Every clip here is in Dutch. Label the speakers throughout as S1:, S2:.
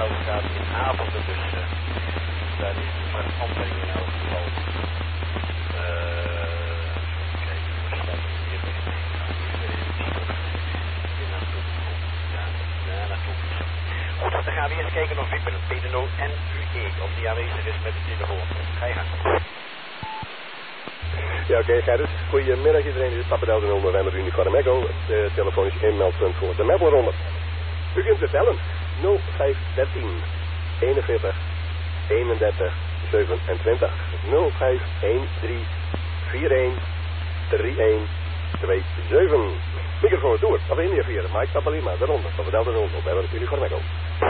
S1: staat in avonden, dus daar is die verandering in elk geval. Kijk, hoe staat het hier weer? Goed, dan gaan we eerst kijken of Wipper, PDO en UE, of die aanwezig is met de telefoon. Ga je gang.
S2: Ja, oké, Gerrit. Goedemiddag iedereen. Dit is Papa Delta November Uniform Echo. Het telefonisch inmeldpunt voor de Meppelronde. U kunt het bellen. 0513 41 31 27 0513 41 31 27. Microfoon door. Of India Mike Papalima, de ronde. Papa Delta November Uniform Echo.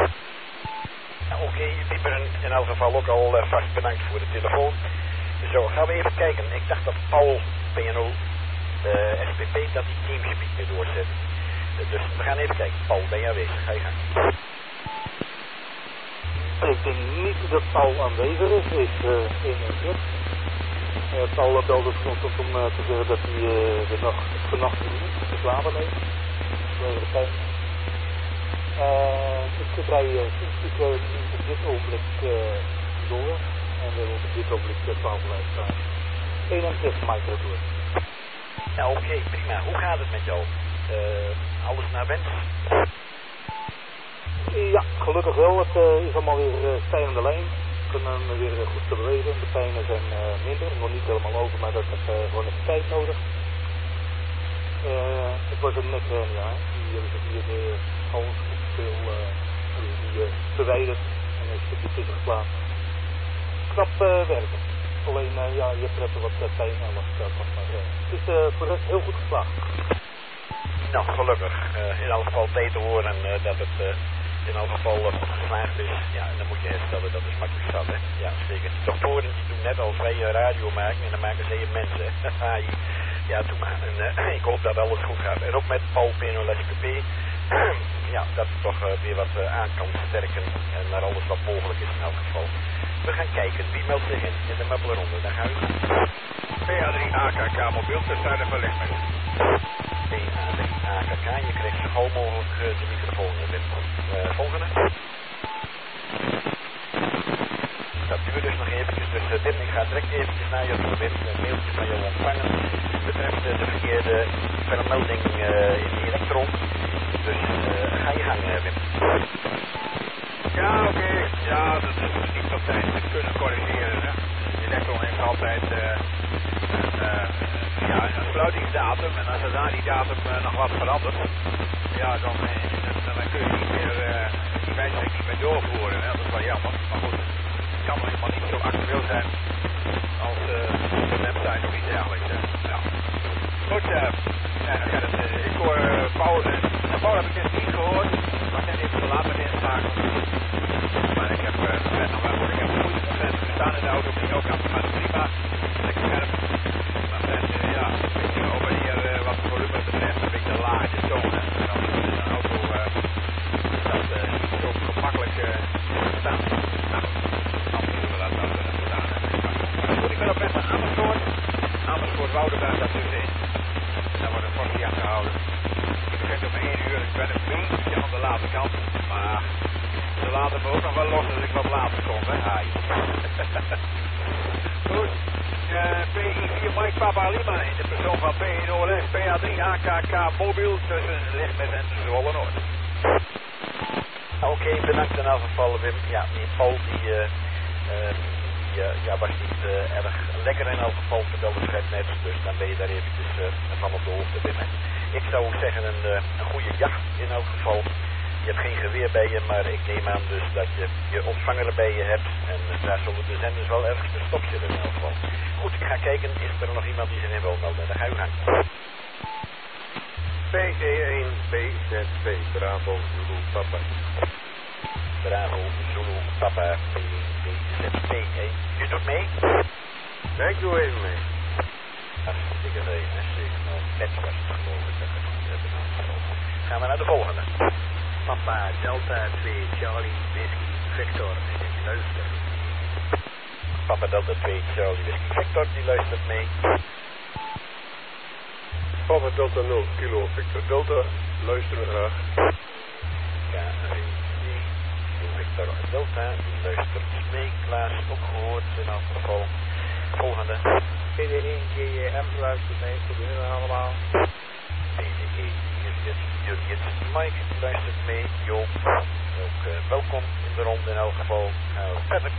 S1: Oké, Wipper, in elk geval ook al vast bedankt voor de telefoon. Zo, gaan we even kijken. Ik dacht dat Paul, PNO, SPP, dat die teamgebied weer doorzet. Dus we gaan even kijken. Paul, ben je aanwezig? Ga je gang.
S3: Ik denk niet dat Paul aanwezig is. Is in een club. Paul belde vanochtend om te zeggen dat hij vannacht niet geslapen heeft. Vanwege de pijn. Ik rij op dit ogenblik door. En we hebben op dit ogenblik 12 luisteraars. 31 micro door.
S1: Ja, oké, prima. Hoe gaat het met jou? Alles naar wens?
S3: Ja, gelukkig wel. Het is allemaal weer stijgende lijn. We kunnen weer goed te bewegen. De pijnen zijn minder. Nog niet helemaal over, maar dat heeft gewoon even tijd nodig. Het was een nekhernia. Die hebben zich hier de hals veel verwijderd en een stukje tussen geplaatst. Knap werken. Alleen, ja, je hebt er even wat pijn en wat van. Maar het is voor de rest heel goed geslaagd.
S1: Nou, gelukkig. In elk geval tijd te horen dat het in elk geval goed geslaagd is. Ja, en dan moet je herstellen, dat is makkelijk zat, hè. Ja, zeker. De doktoren die doen net als wij radio maken en dan maken ze hier mensen. Ja, doe maar. En ik hoop dat alles goed gaat. En ook met Paul PNO SPP. Ja, dat het toch weer wat aan kan sterken en naar alles wat mogelijk is in elk geval. We gaan kijken, wie meldt zich in de Meppelronde? Daar gaan we.
S4: PA3 AKK mobiel te zuiden van Lichtmet.
S1: PA3 AKK, je krijgt zo gauw mogelijk de microfoon in. Volgende. Dat duurt dus nog eventjes, dus Wim, ik ga direct eventjes naar je toe, Wim, een mailtje van jou ontvangen. Betreft de verkeerde vermelding in de elektron. Dus ga je gang, Wim.
S4: Ja, oké. Ja, dat is niet op tijd te kunnen corrigeren. Hè. De elektron heeft altijd een sluitingsdatum. En als er na die datum nog wat verandert, ja, dan kun je niet meer die wijziging niet meer doorvoeren. Hè. Dat is wel jammer. Maar goed, het kan nog helemaal niet zo actueel zijn als de website of iets dergelijks. Ja. Goed, ik hoor Paul. Paul heb ik net niet gehoord. Maar net even te laat met inschakelen. Maar ik heb nog wel goed. Ik heb goed gestaan in de auto. Ben ik ook aan het gaan. Prima. Lekker scherp. Maar ja, een beetje over hier wat volume betreft. Een beetje laag toon. En dan is een auto dat niet zo gemakkelijk staan. Nou, anders zullen we dat dan gedaan hebben. Goed, ik ben op weg naar Amersfoort. Amersfoort Woudenberg daartussenin. Daar wordt een forsie aangehouden. Ik begin om 1 uur. Ik ben een beetje aan de late kant. Maar ze laten me ook nog wel los als ik wat later kom. Hè? Hai. Goed. PI4 Mike Papa Lima in de persoon van PNOLS PA3 AKK mobiel tussen Lichtmet en Zwolle Noord.
S1: Oké, bedankt in elk geval, Wim. Ja, die Paul die was niet erg lekker in elk geval, vertelde Fred net. Dus dan ben je daar eventjes van op de hoogte, Wim. Ik zou zeggen een goede jacht in elk geval. Je hebt geen geweer bij je, maar ik neem aan dus dat je je ontvanger bij je hebt. En daar zullen de zenders wel ergens verstopt zitten in elk geval. Goed, ik ga kijken, is er nog iemand die zich in wil melden? Dan ga je gang.
S2: PE1 BZP, Bravo Zulu Papa.
S1: Bravo Zulu Papa BZP. Je doet mee?
S2: Ja, ik doe even mee.
S1: Hartstikke leuk, hè? Zeker. Nou, pet was het geloof ik. Gaan we naar de volgende.
S5: Papa Delta 2 Charlie Whisky Victor die luistert.
S1: Papa Delta 2 Charlie Whisky Victor die luistert mee.
S2: Papa Delta 0 Kilo Victor Delta, luisteren graag.
S1: Ja, Victor Delta, luistert mee. Klaas ook gehoord in elk geval. Volgende.
S3: PDE, GM, luistert mee, goedemiddag allemaal.
S1: PDE, hier zit Julius Mike, luistert mee. Joop, ook welkom in de ronde in elk geval. Gaan we verder.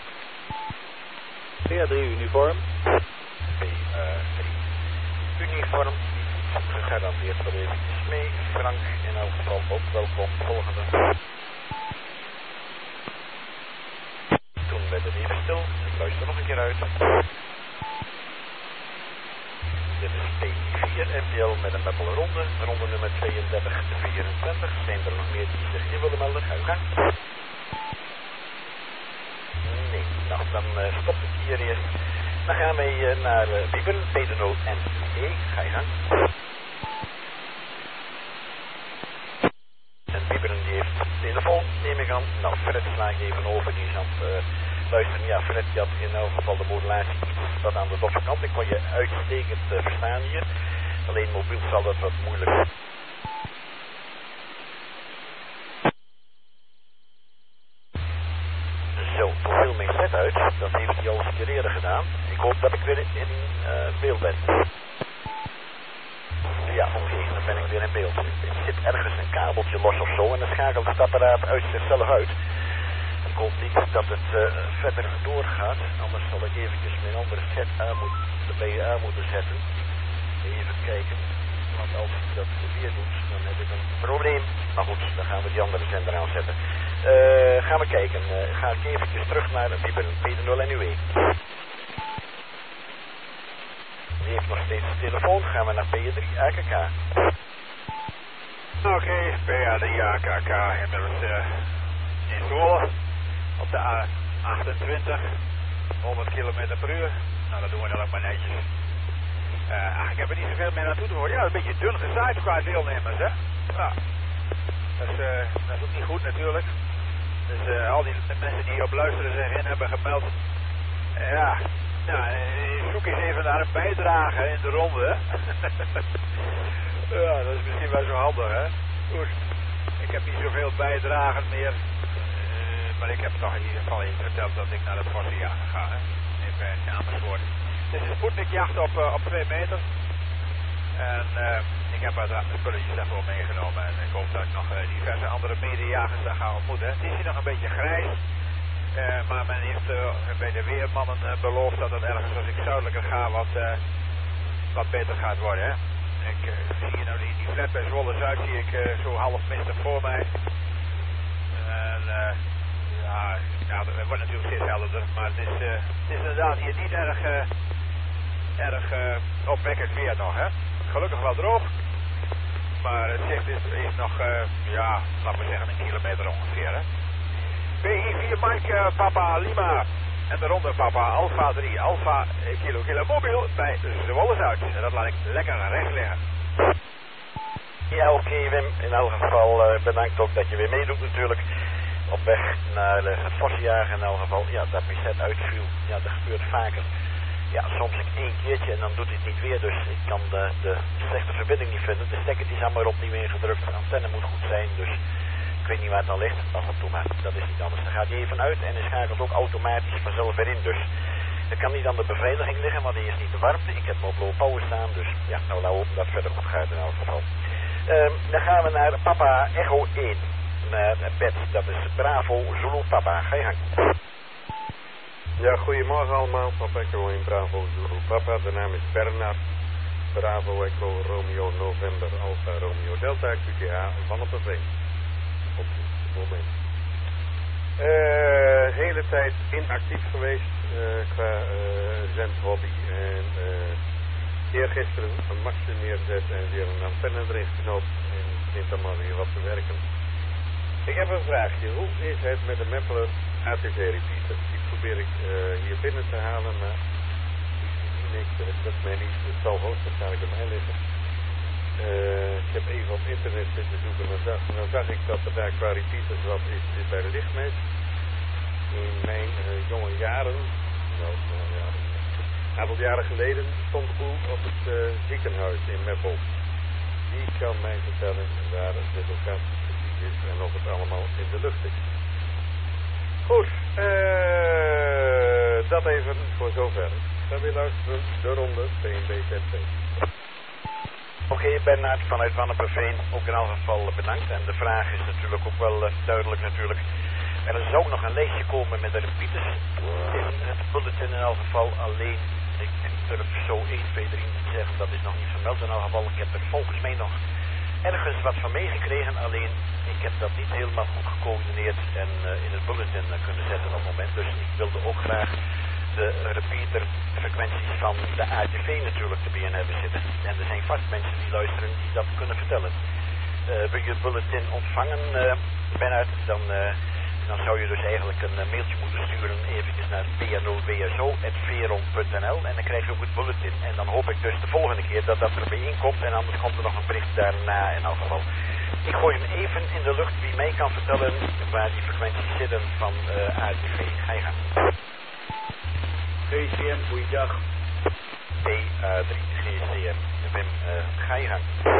S3: PA3 uniform.
S1: PA3 uniform. Gegarandeerd wel eventjes mee. Frank in elk geval ook welkom. Volgende. Toen werd het even stil. Ik luister nog een keer uit. Dit is P4 MPL met een meppel ronde. Ronde nummer 32-24. Zijn er nog meer die zich in willen melden? Ga je gang. Nee, nou dan stopt het hier eerst. Dan gaan wij naar Wieberen, P0 en E. Ga je gang. En Wieberen die heeft telefoon, neem ik aan. Nou, Fred sla ik even over, die is aan het luisteren. Ja, Fred die had in elk geval de modulatie iets wat aan de doffe kant. Ik kon je uitstekend verstaan hier. Alleen mobiel zal dat wat moeilijk zijn. Zo, profiel mijn set uit. Dat heeft hij al eens een keer eerder gedaan. Ik hoop dat ik weer in beeld ben. Ja, oké, dan ben ik weer in beeld. Er zit ergens een kabeltje los of zo en dan schakelt het apparaat uit zichzelf uit. Ik hoop niet dat het verder doorgaat, anders zal ik eventjes mijn andere set erbij aan moeten zetten. Even kijken, want als hij dat weer doet, dan heb ik een probleem. Maar goed, dan gaan we die andere zender aanzetten. Gaan we kijken, ga ik eventjes terug naar de P0 en UE. Die heeft nog steeds de telefoon, gaan we naar P3 AKK.
S4: Oké, P3 AKK, inmiddels in Zwolle. Op de A28, 100 km per uur. Nou, dat doen we dan ook maar netjes. Ik heb er niet zoveel meer naartoe te horen. Ja, een beetje dun gezaaid qua deelnemers, hè. Ja. Dat is ook niet goed natuurlijk. Dus al die mensen die op luisteren zich in hebben gemeld. Ja, nou, zoek eens even naar een bijdrage in de ronde. Ja, dat is misschien wel zo handig, hè. Goed. Ik heb niet zoveel bijdragen meer. Maar ik heb toch in ieder geval even verteld dat ik naar het Forse jagen ga, hè. Even in Amersfoort. Het is een Sputnikjacht op 2 meter. En ik heb wat spulletjes daarvoor meegenomen. En ik hoop dat ik nog diverse andere medejagers daar ga ontmoeten. Het is hier nog een beetje grijs. Maar men heeft bij de weermannen beloofd dat het ergens als ik zuidelijker ga wat beter gaat worden. Hè? Ik zie hier nou die flat bij Zwolle Zuid zie ik zo half mistig voor mij. En ja, het wordt natuurlijk steeds helderder. Maar het is inderdaad hier niet erg opwekkend weer nog. Hè? Gelukkig wel droog. Maar het zicht is nog, ja, laten we zeggen een kilometer ongeveer. Hè? PI4 Mike Papa Lima. En de ronde Papa Alpha 3 Alpha Kilo mobiel bij Zwolle Zuid. En dat laat ik lekker rechts liggen.
S1: Ja, oké, Wim. In elk geval bedankt ook dat je weer meedoet natuurlijk. Op weg naar het Vossenjagen in elk geval. Ja, dat mijn set uitviel. Ja, dat gebeurt vaker. Ja, soms één keertje en dan doet hij het niet weer. Dus ik kan de slechte verbinding niet vinden. De stekker die is allemaal opnieuw ingedrukt. De antenne moet goed zijn, dus ik weet niet waar het dan ligt. Af en toe, maar dat is niet anders. Dan gaat hij even uit en hij schakelt ook automatisch vanzelf weer in. Dus het kan niet aan de beveiliging liggen, want die is niet te warmte. Ik heb hem op low power staan, dus ja, nou laten we hopen dat het verder goed gaat in elk geval. Dan gaan we naar Papa Echo 1. Naar Bed, dat is Bravo Zulu Papa. Ga je gang.
S6: Ja, goedemorgen allemaal. Papa Echo 1 Bravo Zulu Papa. De naam is Bernard. Bravo Echo Romeo November Alpha Romeo Delta QTH van op een veen. Op dit moment. Hele tijd inactief geweest qua zendhobby. En eergisteren een mastje neerzet en weer een antenne erin geknoopt. En het begint allemaal weer wat te werken. Ik heb een vraagje. Hoe is het met de Meppeler ATC repeater? Die probeer ik hier binnen te halen, maar ik zie niks. Dat mij niet. Het zal hoogstwaarschijnlijk bij mij liggen. Ik heb even op internet zitten zoeken en dan zag ik dat er daar qua repeaters wat is bij de lichtmeet. In mijn jonge jaren, een aantal jaren geleden, stond Boel op het ziekenhuis in Meppel. Die kan mij vertellen waar de locatie precies is en of het allemaal in de lucht is. Goed, dat even voor zover. Dan weer luisteren de ronde PNB-ZP.
S1: Oké, Bernard vanuit Wanneperveen, ook in elk geval bedankt. En de vraag is natuurlijk ook wel duidelijk natuurlijk. Er zou nog een lijstje komen met de repeaters in het bulletin in elk geval. Alleen, ik durf zo 1, 2, 3 niet zeggen, dat is nog niet vermeld in elk geval. Ik heb er volgens mij nog ergens wat van meegekregen, alleen ik heb dat niet helemaal goed gecoördineerd en in het bulletin kunnen zetten op het moment. Dus ik wilde ook graag de repeaterfrequenties van de ATV natuurlijk erbij hebben zitten. En er zijn vast mensen die luisteren die dat kunnen vertellen. Wil je het bulletin ontvangen, Bernard, dan zou je dus eigenlijk een mailtje moeten sturen eventjes naar pno.wso@veron.nl en dan krijg je ook het bulletin. En dan hoop ik dus de volgende keer dat dat erbij inkomt en anders komt er nog een bericht daarna in elk geval. Ik gooi hem even in de lucht wie mij kan vertellen waar die frequenties zitten van ATV. Ga je gang.
S7: GCM, goeiedag.
S1: P3 GCM. Wim, ga je gang.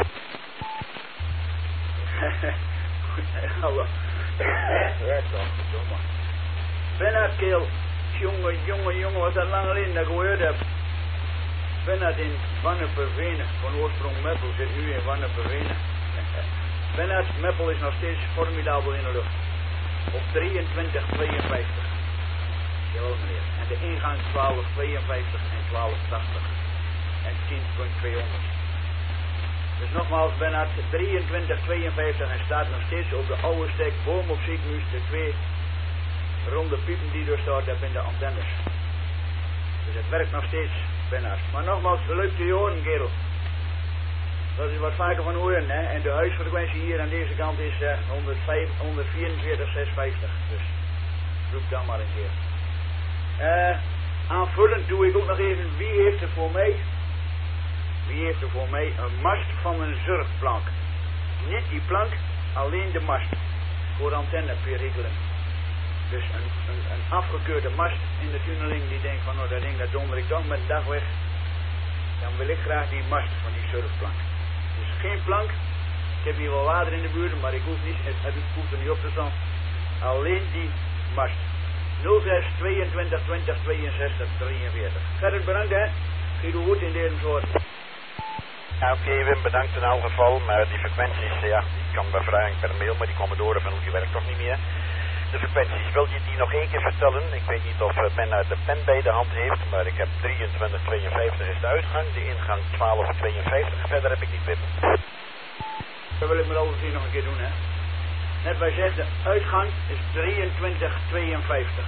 S7: Hallo. Werkt toch, domme. Bernard Keel. Jongen, wat dat lang geleden dat ik gehoord heb. Bernard in Wanneperveen, van oorsprong Meppel, zit nu in Wanneperveen. Bernard, Meppel is nog steeds formidabel in de lucht. Op 2352. Jawel meneer. En de ingang 1252 en 1280. En 10.200. Dus nogmaals, Bernard, 2352 en staat nog steeds op de oude stek boom op Ziekenhuis, de 2 ronde piepen die er staan, dat zijn de antennes. Dus het werkt nog steeds, Bernard. Maar nogmaals, leuk te horen, kerel. Dat is wat vaker van horen, hè. En de huisfrequentie hier aan deze kant is 144,650. Dus roep dan maar een keer. Aanvullend doe ik ook nog even, wie heeft er voor mij een mast van een surfplank. Niet die plank, alleen de mast. Voor antenneperikelen. Dus een afgekeurde mast in de tunneling die denkt van, nou dat ding dat donder ik toch met de dag weg. Dan wil ik graag die mast van die surfplank. Dus geen plank. Ik heb hier wel water in de buurt, maar ik hoef er niet op te staan. Alleen die mast. 06 22 20 62 43. Gerrit, bedankt hè. Guido Hoed in deze soort.
S1: Ja, oké, Wim, bedankt in elk geval. Maar die frequenties, ja, die kan bevragen per mail, maar die Commodore van die werkt toch niet meer. De frequenties, wil je die nog één keer vertellen? Ik weet niet of men uit de pen bij de hand heeft, maar ik heb 2352 is de uitgang, de ingang 1252, verder heb ik niet Wim.
S7: Dat wil ik met alle vier nog een keer doen, hè. Net wij zeggen, de uitgang is 2352.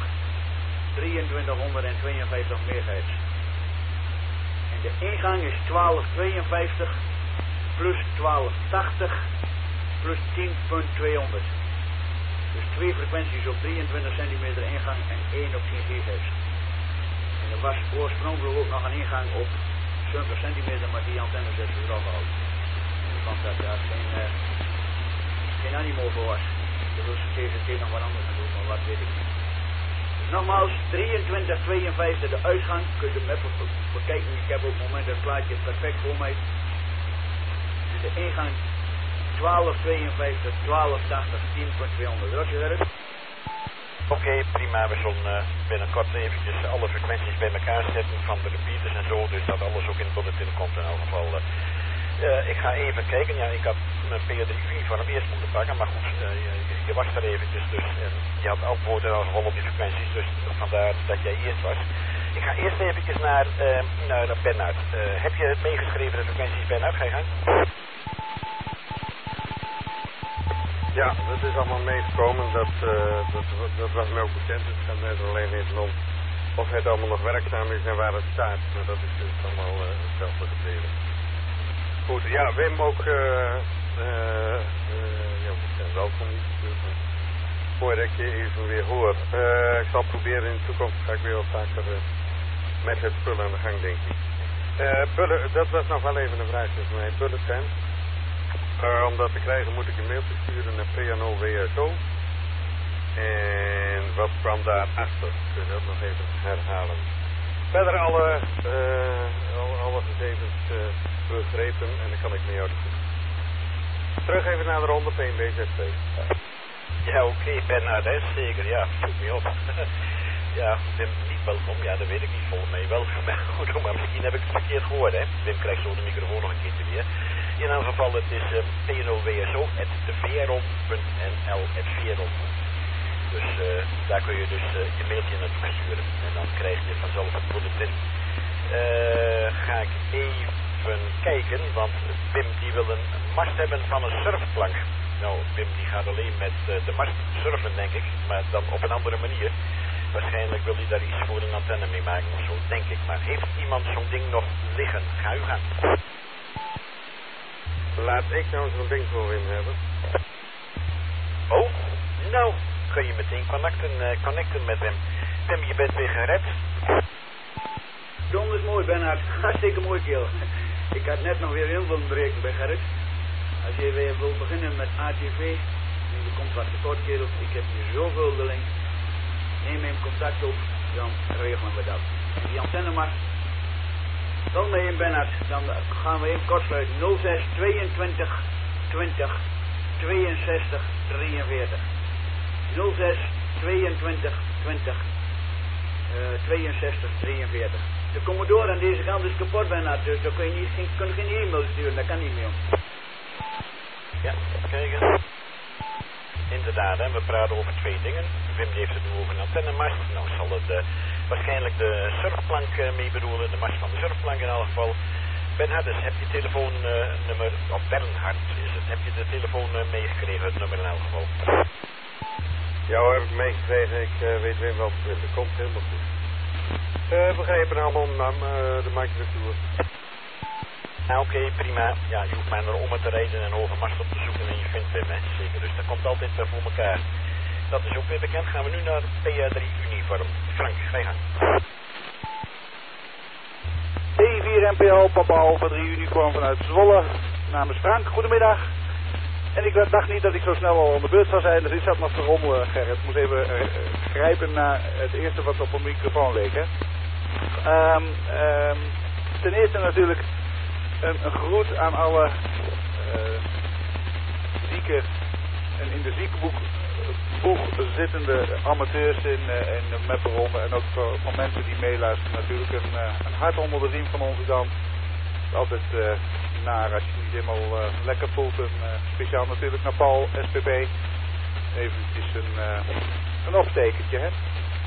S7: 2352 megahertz. En de ingang is 1252 plus 1280 plus 10.200. Dus 2 frequenties op 23 centimeter ingang en 1 op 10 gigahertz. En er was oorspronkelijk ook nog een ingang op 70 centimeter, maar die antenne zetten we er al uit. Want dat daar geen animo voor was. Dat wil ze TVT nog wat anders doen, maar wat weet ik niet. Dus nogmaals, 2352 de uitgang. Kun je hem even bekijken. Ik heb op het moment het plaatje perfect voor mij. Dus de ingang 1252, 1280, 10.200. Roger, Gerrit.
S1: Oké, prima. We zullen binnenkort eventjes alle frequenties bij elkaar zetten van de repeaters en zo. Dus dat alles ook in het bulletin komt in elk geval. Ik ga even kijken. Ja, ik had mijn P3-uniform eerst moeten pakken, maar goed, je was er eventjes, dus je had antwoord in elk geval op die frequenties, dus vandaar dat jij eerst was. Ik ga eerst eventjes naar Bernard. Heb je het meegeschreven, de frequenties, Bernard? Ga je gang?
S6: Ja, dat is allemaal meegekomen, dat was me ook bekend. Het gaat net alleen even om of het allemaal nog werkzaam is en waar het staat, maar dat is dus allemaal hetzelfde gebleven. Goed, ja, Wim ook, welkom. Mooi dat ik je even weer hoor. Ik zal proberen in de toekomst, ga ik weer wat vaker met het spul aan de gang, denk ik. Dat was nog wel even een vraagje van mij. Bulletin. Om dat te krijgen moet ik een mailtje sturen naar PNO-WSO. En wat kwam daarachter? Kun je dat nog even herhalen? Verder alle gegevens begrepen en dan kan ik mee uit. Terug even naar de ronde PNB-ZP.
S1: Ja, oké, Bernhard, hè, zeker. Ja, zoek me op. Ja, Wim niet welkom. Ja, dat weet ik niet. Volgens mij welkom. Goed, maar misschien heb ik het verkeerd gehoord, hè. Wim krijgt zo de microfoon nog een keertje weer. In elk geval, het is pnowso@veron.nl. Dus daar kun je dus je mailtje naartoe sturen. En dan krijg je vanzelf het bulletin. Ga ik even kijken, want Wim die wil een mast hebben van een surfplank. Nou, Wim die gaat alleen met de mast surfen, denk ik, maar dan op een andere manier. Waarschijnlijk wil hij daar iets voor een antenne mee maken of zo, denk ik. Maar heeft iemand zo'n ding nog liggen? Ga u gaan.
S6: Laat ik nou zo'n ding voor Wim hebben.
S1: Oh, nou, kun je meteen connecten met hem. Wim, je bent weer gered.
S7: Donders mooi, Bernhard. Hartstikke mooi, kerel. Ik had net nog weer heel veel berekend bij Gerrit. Als je weer wil beginnen met ATV, en er komt wat tekort, kerel. Ik heb hier zoveel de link. Neem hem contact op, dan regelen we dat. En die antennemast, bel mee in Bernhard, dan gaan we even kort sluiten. 06 22 20 62 43. 06 22 20 62 43. De Commodore aan deze kant is kapot, Bernhard, dus daar kun je geen e-mail sturen, dat kan niet meer.
S1: Ja, kijken. Inderdaad, hè, we praten over twee dingen. Wim heeft het nu over een antennemast. Nou zal het waarschijnlijk de surfplank mee bedoelen, de mast van de surfplank in elk geval. Bernhard, heb je telefoonnummer, of Bernhard is het, heb je de telefoon meegekregen, het nummer in elk geval?
S6: Ja hoor, heb ik meegekregen. Ik weet Wim wel, dat komt helemaal goed. Begrepen allemaal, de maak je de tour.
S1: Nou, oké, prima. Ja, je hoeft maar naar om te rijden en over mast op te zoeken en je vindt Wim, hè. Zeker, dus dat komt altijd voor elkaar. Dat is ook weer bekend. Gaan we nu naar PA3 Uniform. Frank, ga je gang.
S3: T4 NPL, Papa Alpha 3 Uniform vanuit Zwolle. Namens Frank, goedemiddag. En ik dacht niet dat ik zo snel al aan de beurt zou zijn, dus ik zat nog te rommelen, Gerrit. Ik moest even grijpen naar het eerste wat op een microfoon leek, hè. Ten eerste natuurlijk een groet aan alle zieke en in de ziekenboeg zittende amateurs in de mapperonde en ook voor mensen die meeluisteren natuurlijk een hart onder de riem van onze kant. Het is altijd naar als je niet helemaal lekker voelt en speciaal natuurlijk naar Paul, SPP. Eventjes een opstekertje, hè.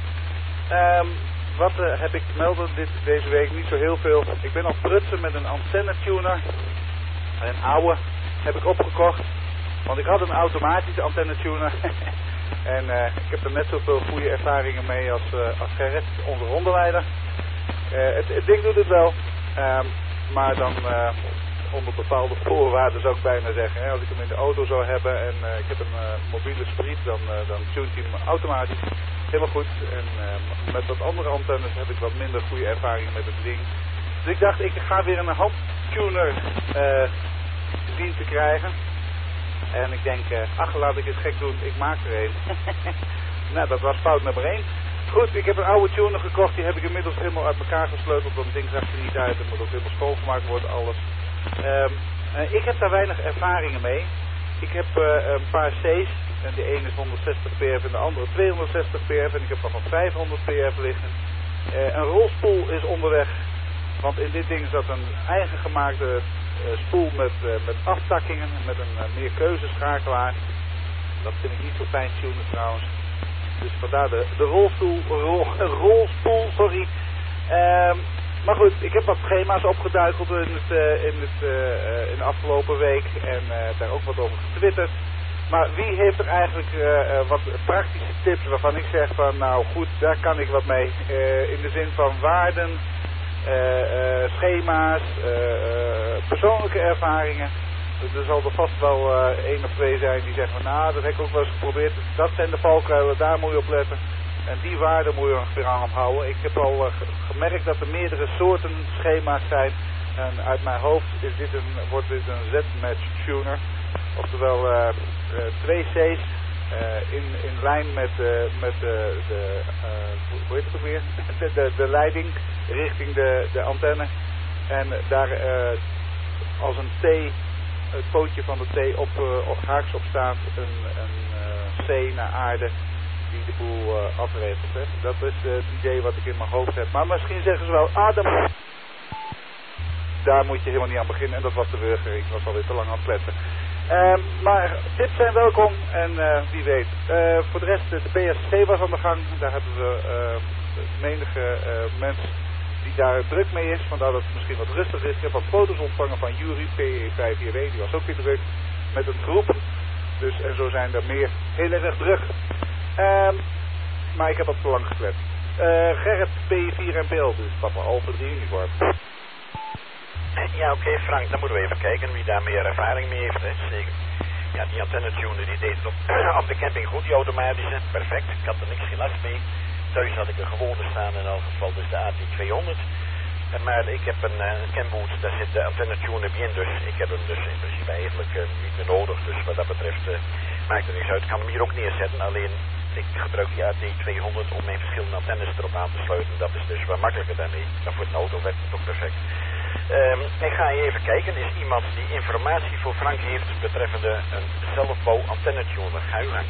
S3: Wat heb ik te melden deze week? Niet zo heel veel. Ik ben al prutsen met een antennetuner. Een oude heb ik opgekocht. Want ik had een automatische antennetuner. En ik heb er net zoveel goede ervaringen mee als Gerrit, onze rondeleider. Het ding doet het wel. Maar dan onder bepaalde voorwaarden zou ik bijna zeggen. Hè. Als ik hem in de auto zou hebben en ik heb een mobiele spriet, dan tunt hij hem automatisch. Helemaal goed. En met wat andere antennes heb ik wat minder goede ervaringen met het ding. Dus ik dacht, ik ga weer een handtuner zien te krijgen. En ik denk, laat ik het gek doen, ik maak er een. Nou, dat was fout nummer 1. Goed, ik heb een oude tuner gekocht, die heb ik inmiddels helemaal uit elkaar gesleuteld. Want het ding zag er niet uit, het moet ook helemaal schoongemaakt worden, alles. Ik heb daar weinig ervaringen mee. Ik heb een paar C's. En de ene is 160 pf en de andere 260 pf. En ik heb nog een 500 pf liggen. Een rolspoel is onderweg. Want in dit ding zat een eigen gemaakte spoel met aftakkingen. Met een meerkeuzeschakelaar. Dat vind ik niet zo fijn tunen trouwens. Dus vandaar de rolspoel, sorry. Maar goed, ik heb wat schema's opgeduikeld in de afgelopen week. En daar ook wat over getwitterd. Maar wie heeft er eigenlijk wat praktische tips waarvan ik zeg van nou goed, daar kan ik wat mee. In de zin van waarden, schema's, persoonlijke ervaringen. Er zal er vast wel 1 of 2 zijn die zeggen van nou, dat heb ik ook wel eens geprobeerd. Dat zijn de valkuilen, daar moet je op letten. En die waarden moet je weer aan houden. Ik heb al gemerkt dat er meerdere soorten schema's zijn. En uit mijn hoofd is wordt dit een Z-match tuner. Oftewel 2 C's in lijn met hoe heet het ook weer? De leiding richting de antenne. En daar als een T, het pootje van de T op haaks op staat een zee naar aarde die de boel afregelt. Hè. Dat is het idee wat ik in mijn hoofd heb. Maar misschien zeggen ze wel, daar moet je helemaal niet aan beginnen. En dat was de burger. Ik was alweer te lang aan het kletsen. Maar tips zijn welkom en wie weet. Voor de rest, de BSC was aan de gang. Daar hebben we menige mensen die daar druk mee is. Vandaar dat het misschien wat rustig is. Ik heb wat foto's ontvangen van Jury, PE5JW. Die was ook weer druk met een groep. Dus en zo zijn er meer heel erg druk. Maar ik heb wat te lang gekletst. Gerrit, PE4 en beeld. Dus papa Alpha 3 uniform.
S1: Ja, oké, Frank, dan moeten we even kijken wie daar meer ervaring mee heeft, hè. Zeker. Ja, die antennetuner die deed het op de camping goed, die automatische. Perfect, ik had er niks geen last mee. Thuis had ik een gewone staan, in elk geval dus de AT200. Maar ik heb een camboot, daar zit de antennetuner in, dus ik heb hem dus in principe eigenlijk niet meer nodig. Dus wat dat betreft maakt er niks uit. Ik kan hem hier ook neerzetten, alleen ik gebruik die AT200 om mijn verschillende antennes erop aan te sluiten. Dat is dus wat makkelijker daarmee. Dan voor een auto werkt het ook perfect. Ik ga even kijken, is iemand die informatie voor Frank heeft betreffende een zelfbouw antennetuner? Ga u gang.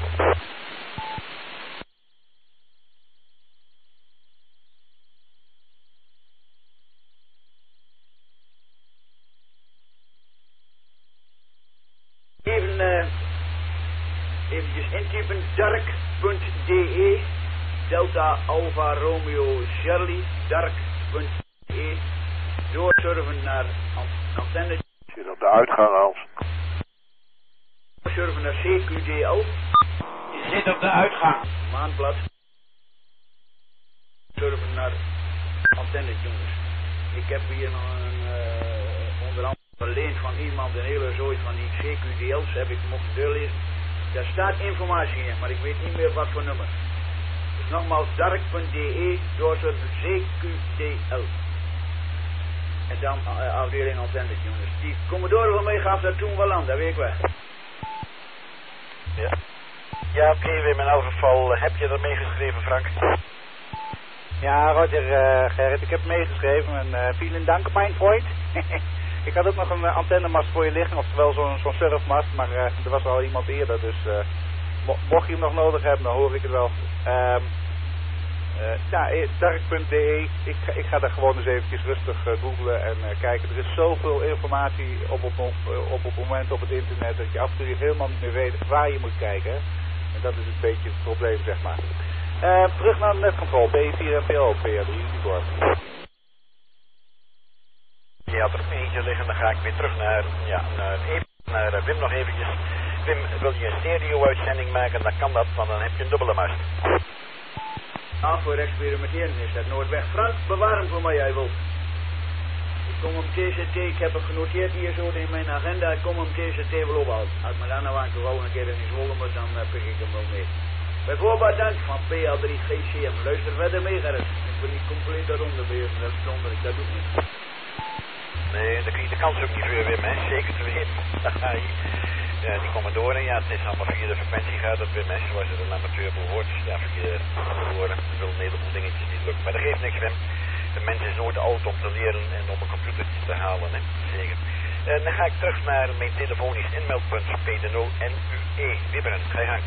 S7: Eventjes intypen, dark.de, Delta Alpha Romeo Charlie, dark.de. Doorsurfen naar antenne.
S6: Zit op de uitgang als.
S7: Doorsurfen naar CQDL.
S1: Je zit op de uitgang.
S7: Maanblad. Surfen naar antenne jongens. Ik heb hier nog onder andere verleend van iemand een hele zooi van die CQDL's. Heb ik mogen doorlezen. Daar staat informatie in, maar ik weet niet meer wat voor nummer. Dus nogmaals dark.de, doorsurfen CQDL. En dan afdeling antenne jongens. Die Commodore van mij gaf daar toen wel aan, dat weet ik wel.
S1: Ja, ja oké, Wim, in elk geval heb je er meegeschreven, Frank?
S3: Ja, Roger, Gerrit, ik heb meegeschreven en vielen dank, mijn vriend. Ik had ook nog een antennemast voor je liggen, oftewel zo'n surfmast, maar er was al iemand eerder, dus mocht je hem nog nodig hebben, dan hoor ik het wel. Ja, dark.de, ik ga daar gewoon eens eventjes rustig googlen en kijken. Er is zoveel informatie op het moment op het internet dat je af en toe helemaal niet meer weet waar je moet kijken. En dat is een beetje het probleem, zeg maar. Terug naar de netcontrole, B4 en PO, PR3 uniform.
S1: Je had er ook eentje liggen, dan ga ik weer terug naar Wim nog eventjes. Wim, wil je een stereo-uitzending maken, dan kan dat, want dan heb je een dubbele mast.
S7: Voor experimenteren is dat nooit weg. Frank, bewaar hem voor mij, jij wilt. Ik kom hem TCT, ik heb het genoteerd hier zo in mijn agenda, ik kom hem TCT wel ophalen. Als me dan nou aan de volgende keer in Zwolle moet, dan pik ik hem wel mee. Bijvoorbeeld dank van PL3 GCM. Luister verder mee, Gerrit. Ik ben niet compleet daaronder bezig, dat is zonder, dat doe ik niet.
S1: Nee, dan krijg je de kans ook niet voor Wim, hè. Zeker te weten. Die Commodore, ja, het is allemaal via de frequentie gaat dat Wim, hè, zoals het een amateur behoort. Dus ja, via de Commodore wil een heleboel dingetjes niet lukken. Maar dat geeft niks, Wim. De mens is nooit oud om te leren en om een computertje te halen, hè. Zeker. Dan ga ik terug naar mijn telefonisch inmeldpunt, P0NUE. Wibberen, ga je gang.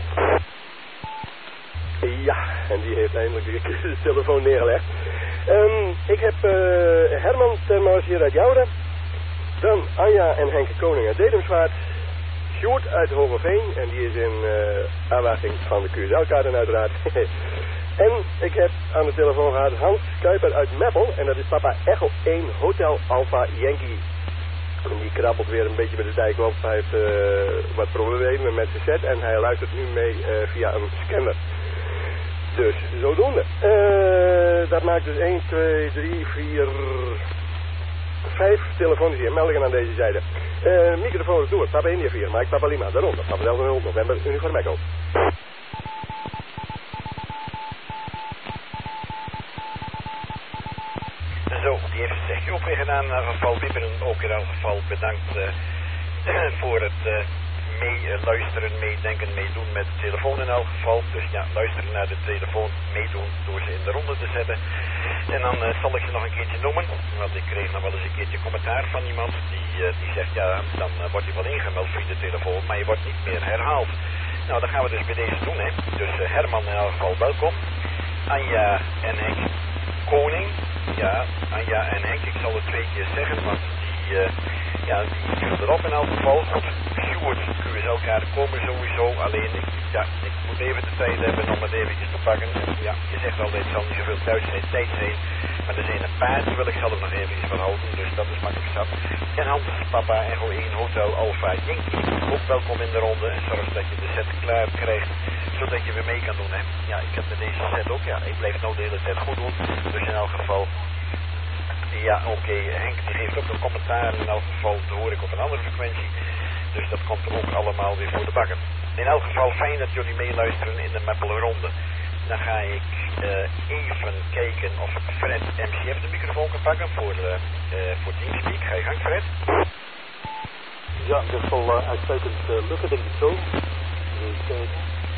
S2: Ja, en die heeft eindelijk de telefoon neergelegd. Ik heb Herman Termous hier uit Jouden. Dan Anja en Henke Koning uit Dedemsvaart. Sjoerd uit Hogeveen. En die is in aanwachting van de QSL-kaarten uiteraard. En ik heb aan de telefoon gehad Hans Kuiper uit Meppel. En dat is papa Echo 1 Hotel Alpha Yankee. En die krabbelt weer een beetje bij de dijk op. Hij heeft wat problemen met zijn set. En hij luistert nu mee via een scanner. Dus, zodoende. Dat maakt dus 1, 2, 3, 4, 5 telefonische meldingen aan deze zijde. Microfoon door, Papa India 4, Mike Papa Lima, daaronder. Papa Delta 0, November, Uniform Echo.
S1: Zo, die heeft het zegje ook weer gedaan. In elk geval, Wibberen ook in elk geval bedankt voor het meeluisteren, meedenken, meedoen met de telefoon in elk geval. Dus ja, luisteren naar de telefoon, meedoen door ze in de ronde te zetten. En dan zal ik ze nog een keertje noemen, want ik kreeg nog wel eens een keertje commentaar van iemand die zegt, ja, dan wordt je wel ingemeld via de telefoon, maar je wordt niet meer herhaald. Nou, dat gaan we dus bij deze doen, hè. Dus Herman in elk geval welkom. Anja en Henk Koning. Ja, Anja en Henk, ik zal het 2 keer zeggen, want die viel erop in elk geval. Goed, Sjoerd, QSL-kaart komen sowieso, alleen ik moet even de tijd hebben om het eventjes te pakken. Ja, je zegt altijd, het zal niet zoveel tijd zijn, maar er zijn een paar, die wil ik zelf nog eventjes van houden, dus dat is makkelijk zat. En Hans, papa, Echo 1, Hotel Alpha, Yankee, ook welkom in de ronde en zorg dat je de set klaar krijgt, zodat je weer mee kan doen, hè. Ja, ik heb met deze set ook, ik blijf nou de hele tijd goed doen, dus in elk geval... Ja, oké. Henk die geeft ook een commentaar, in elk geval dat hoor ik op een andere frequentie. Dus dat komt er ook allemaal weer voor de bakken. In elk geval fijn dat jullie meeluisteren in de Meppelronde. Dan ga ik even kijken of Fred MCF de microfoon kan pakken voor Teamspeak. Ga je gang, Fred?
S3: Ja, dat zal uitstekend lukken, denk ik zo. Even kijken.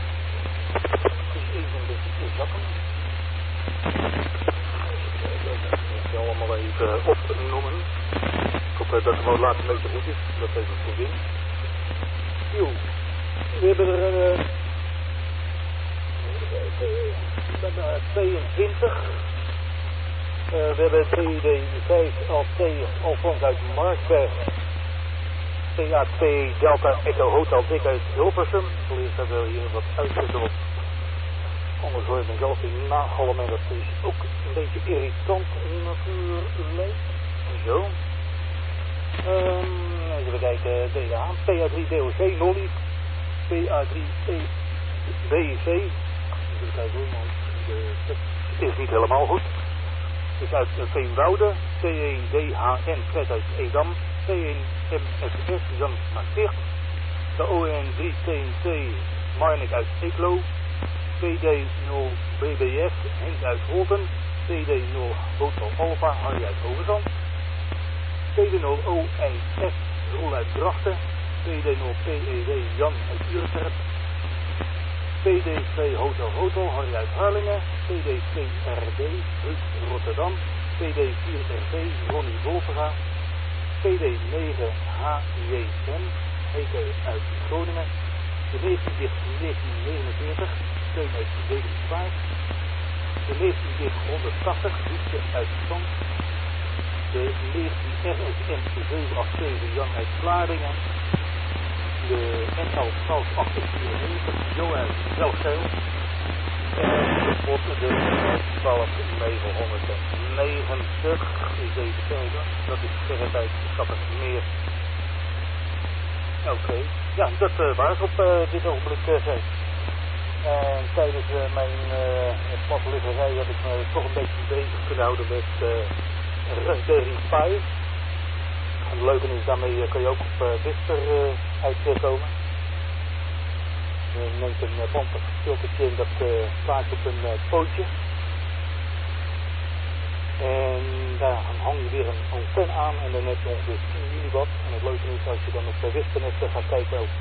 S3: Even een beetje zakken. Allemaal even opnoemen. Ik hoop dat het laatste een beetje goed is. Dat even goed in. Jo, we hebben er 22. We hebben 3D5 LT Alfons uit Markberg. TA2 Delta Echo Hotel Dik uit Hilversum. Allereerst hebben we hier wat uitzetten op. Anders hoor je mezelf in nagalm en dat is ook een beetje irritant natuurlijk. Zo. Even kijken, DA, PA3 DOC, Nolly, PA3 BC. Even kijken hoor, want het is niet helemaal goed. Dus uit Veenwoude, T1DHN Fred uit Edam, T1 MSS Jan Maastricht, de ON3TNT Marnik uit Eeklo, PD0BBF Henk uit Holten, PD0 Hotel Alpha Harry uit Hoogezand, PD0ONF Roel uit Drachten, PD0PEW Jan uit Utrecht, PD2 Hotel Harry uit Harlingen, PD2RD uit Rotterdam, PD4RV Ronnie Wolfega, PD9HJM Heike uit Groningen, de 1949 Steun uit Dedemsvaart, de 1980 Wietse uit Zand, de 19 RSM 787 Jan uit Vlaardingen, de NL 1294 Jo uit Zelfzeil en de 12990 is deze kijken, dat is verretijd Schattig meer. Oké, ja, dat was op dit ogenblik zijn. En tijdens mijn platteliggerij heb ik me toch een beetje bezig kunnen houden met Raspberry Pi. En het leuke is, daarmee kan je ook op Whisper uitkomen. Je neemt een bandfiltertje en dat plaatst op een pootje. En daar hang je weer een antenne aan en dan heb je ongeveer 10 milliwatt. En het leuke is, als je dan op Whispernet gaat kijken op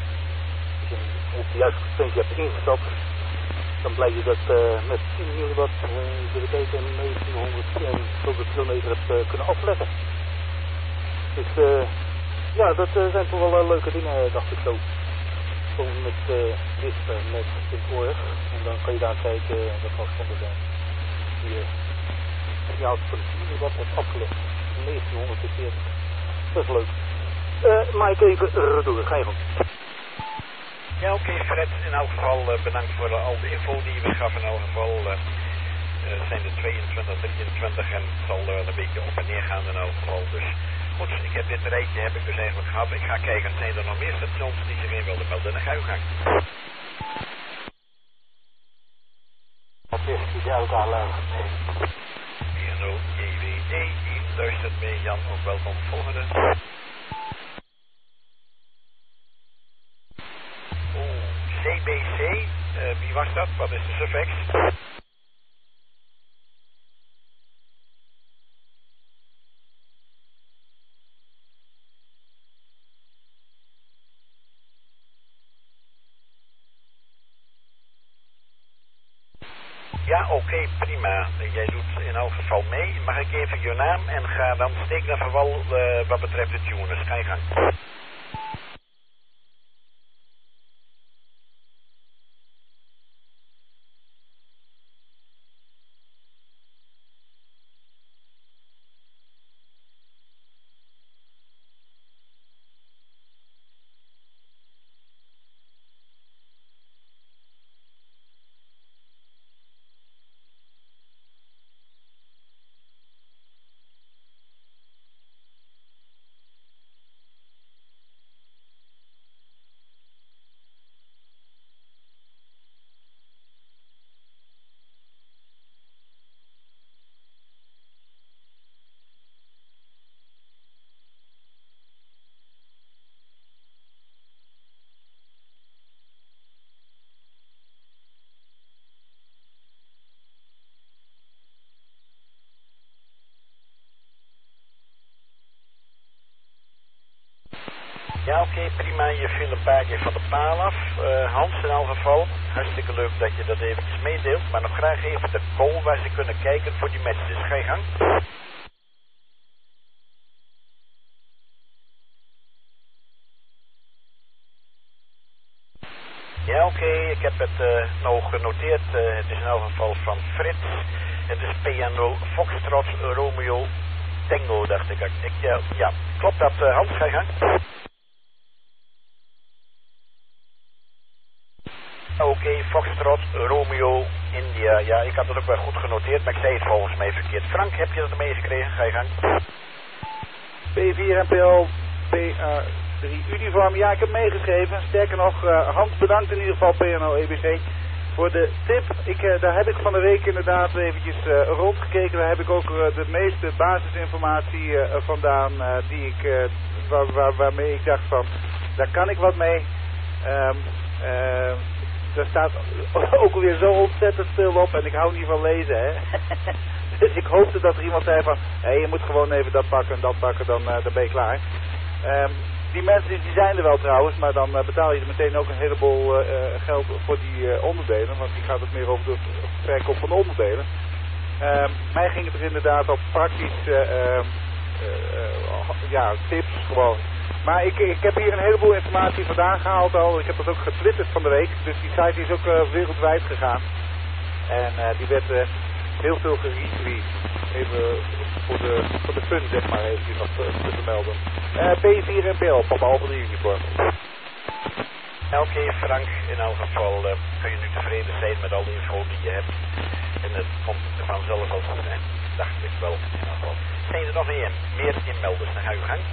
S3: de juiste frequentie hebt ingestapt, dan blijf je dat met 10 milliwatt de betekent 1900 en zoveel kilometer hebt kunnen afleggen. Dus ja, dat zijn toch wel leuke dingen, dacht ik zo. Gewoon met Whisper.org en dan kan je daar kijken wat afstanden zijn. Hier. Je houdt van 10 milliwatt hebt afgelegd. 1940. Dat is leuk. Maar ik even door. Ga je gang.
S1: Ja, oké, Fred, in elk geval bedankt voor al de info die je me gaf. In elk geval het zijn er 22, 23 en het zal een beetje op en neer gaan in elk geval. Dus goed, ik heb dit rijtje heb ik dus eigenlijk gehad. Ik ga kijken, zijn er nog meer stations die zich in wilden melden? Dan ga je gang.
S3: Wat is die Delta Lijn?
S1: PNO JWD, die luistert mee. Jan, ook welkom. Volgende. CBC, wie was dat? Wat is de suffix? Ja, oké, prima. Jij doet in elk geval mee. Mag ik even je naam en ga dan steek naar verwal wat betreft de tuners. Ga je gang. Ja, oké, prima. Je viel een paar keer van de paal af. Hans in elk geval. Hartstikke leuk dat je dat eventjes meedeelt. Maar nog graag even de call waar ze kunnen kijken voor die matches. Ga je gang. Ja, oké. Ik heb het nou genoteerd. Het is in elk geval van Frits. Het is PNO Foxtrot Romeo Tango, dacht ik. Ja, klopt dat, Hans? Ga je gang. Oké, Foxtrot, Romeo, India. Ja, ik had het ook wel goed genoteerd, maar ik zei het volgens mij verkeerd. Frank, heb je dat meegekregen? Ga je gang.
S3: P4 NPL, PA3 Uniform. Ja, ik heb meegeschreven. Sterker nog, Hans bedankt in ieder geval PNO EBC voor de tip. Daar heb ik van de week inderdaad eventjes rondgekeken. Daar heb ik ook de meeste basisinformatie vandaan die ik, waarmee ik dacht van, daar kan ik wat mee. Daar staat ook alweer zo ontzettend veel op en ik hou niet van lezen, hè. Dus ik hoopte dat er iemand zei van, hé, je moet gewoon even dat pakken en dat pakken, dan ben je klaar. Die mensen die zijn er wel trouwens, maar dan betaal je er meteen ook een heleboel geld voor die onderdelen, want die gaat het meer over de verkoop van de onderdelen. Mij ging het er inderdaad op praktisch, tips gewoon. Maar ik heb hier een heleboel informatie vandaan gehaald al. Ik heb dat ook getwitterd van de week. Dus die site is ook wereldwijd gegaan. En die werd heel veel geretweet. Even voor de fun, zeg maar, eventjes nog te vermelden. P4 NPL, Papa Alpha 3 Uniform.
S1: Oké, Frank, in elk geval kun je nu tevreden zijn met al die info die je hebt. En het komt vanzelf wel goed, hè? Dacht ik wel, in elk geval. Zijn er nog meer inmelders? Dan ga je gang.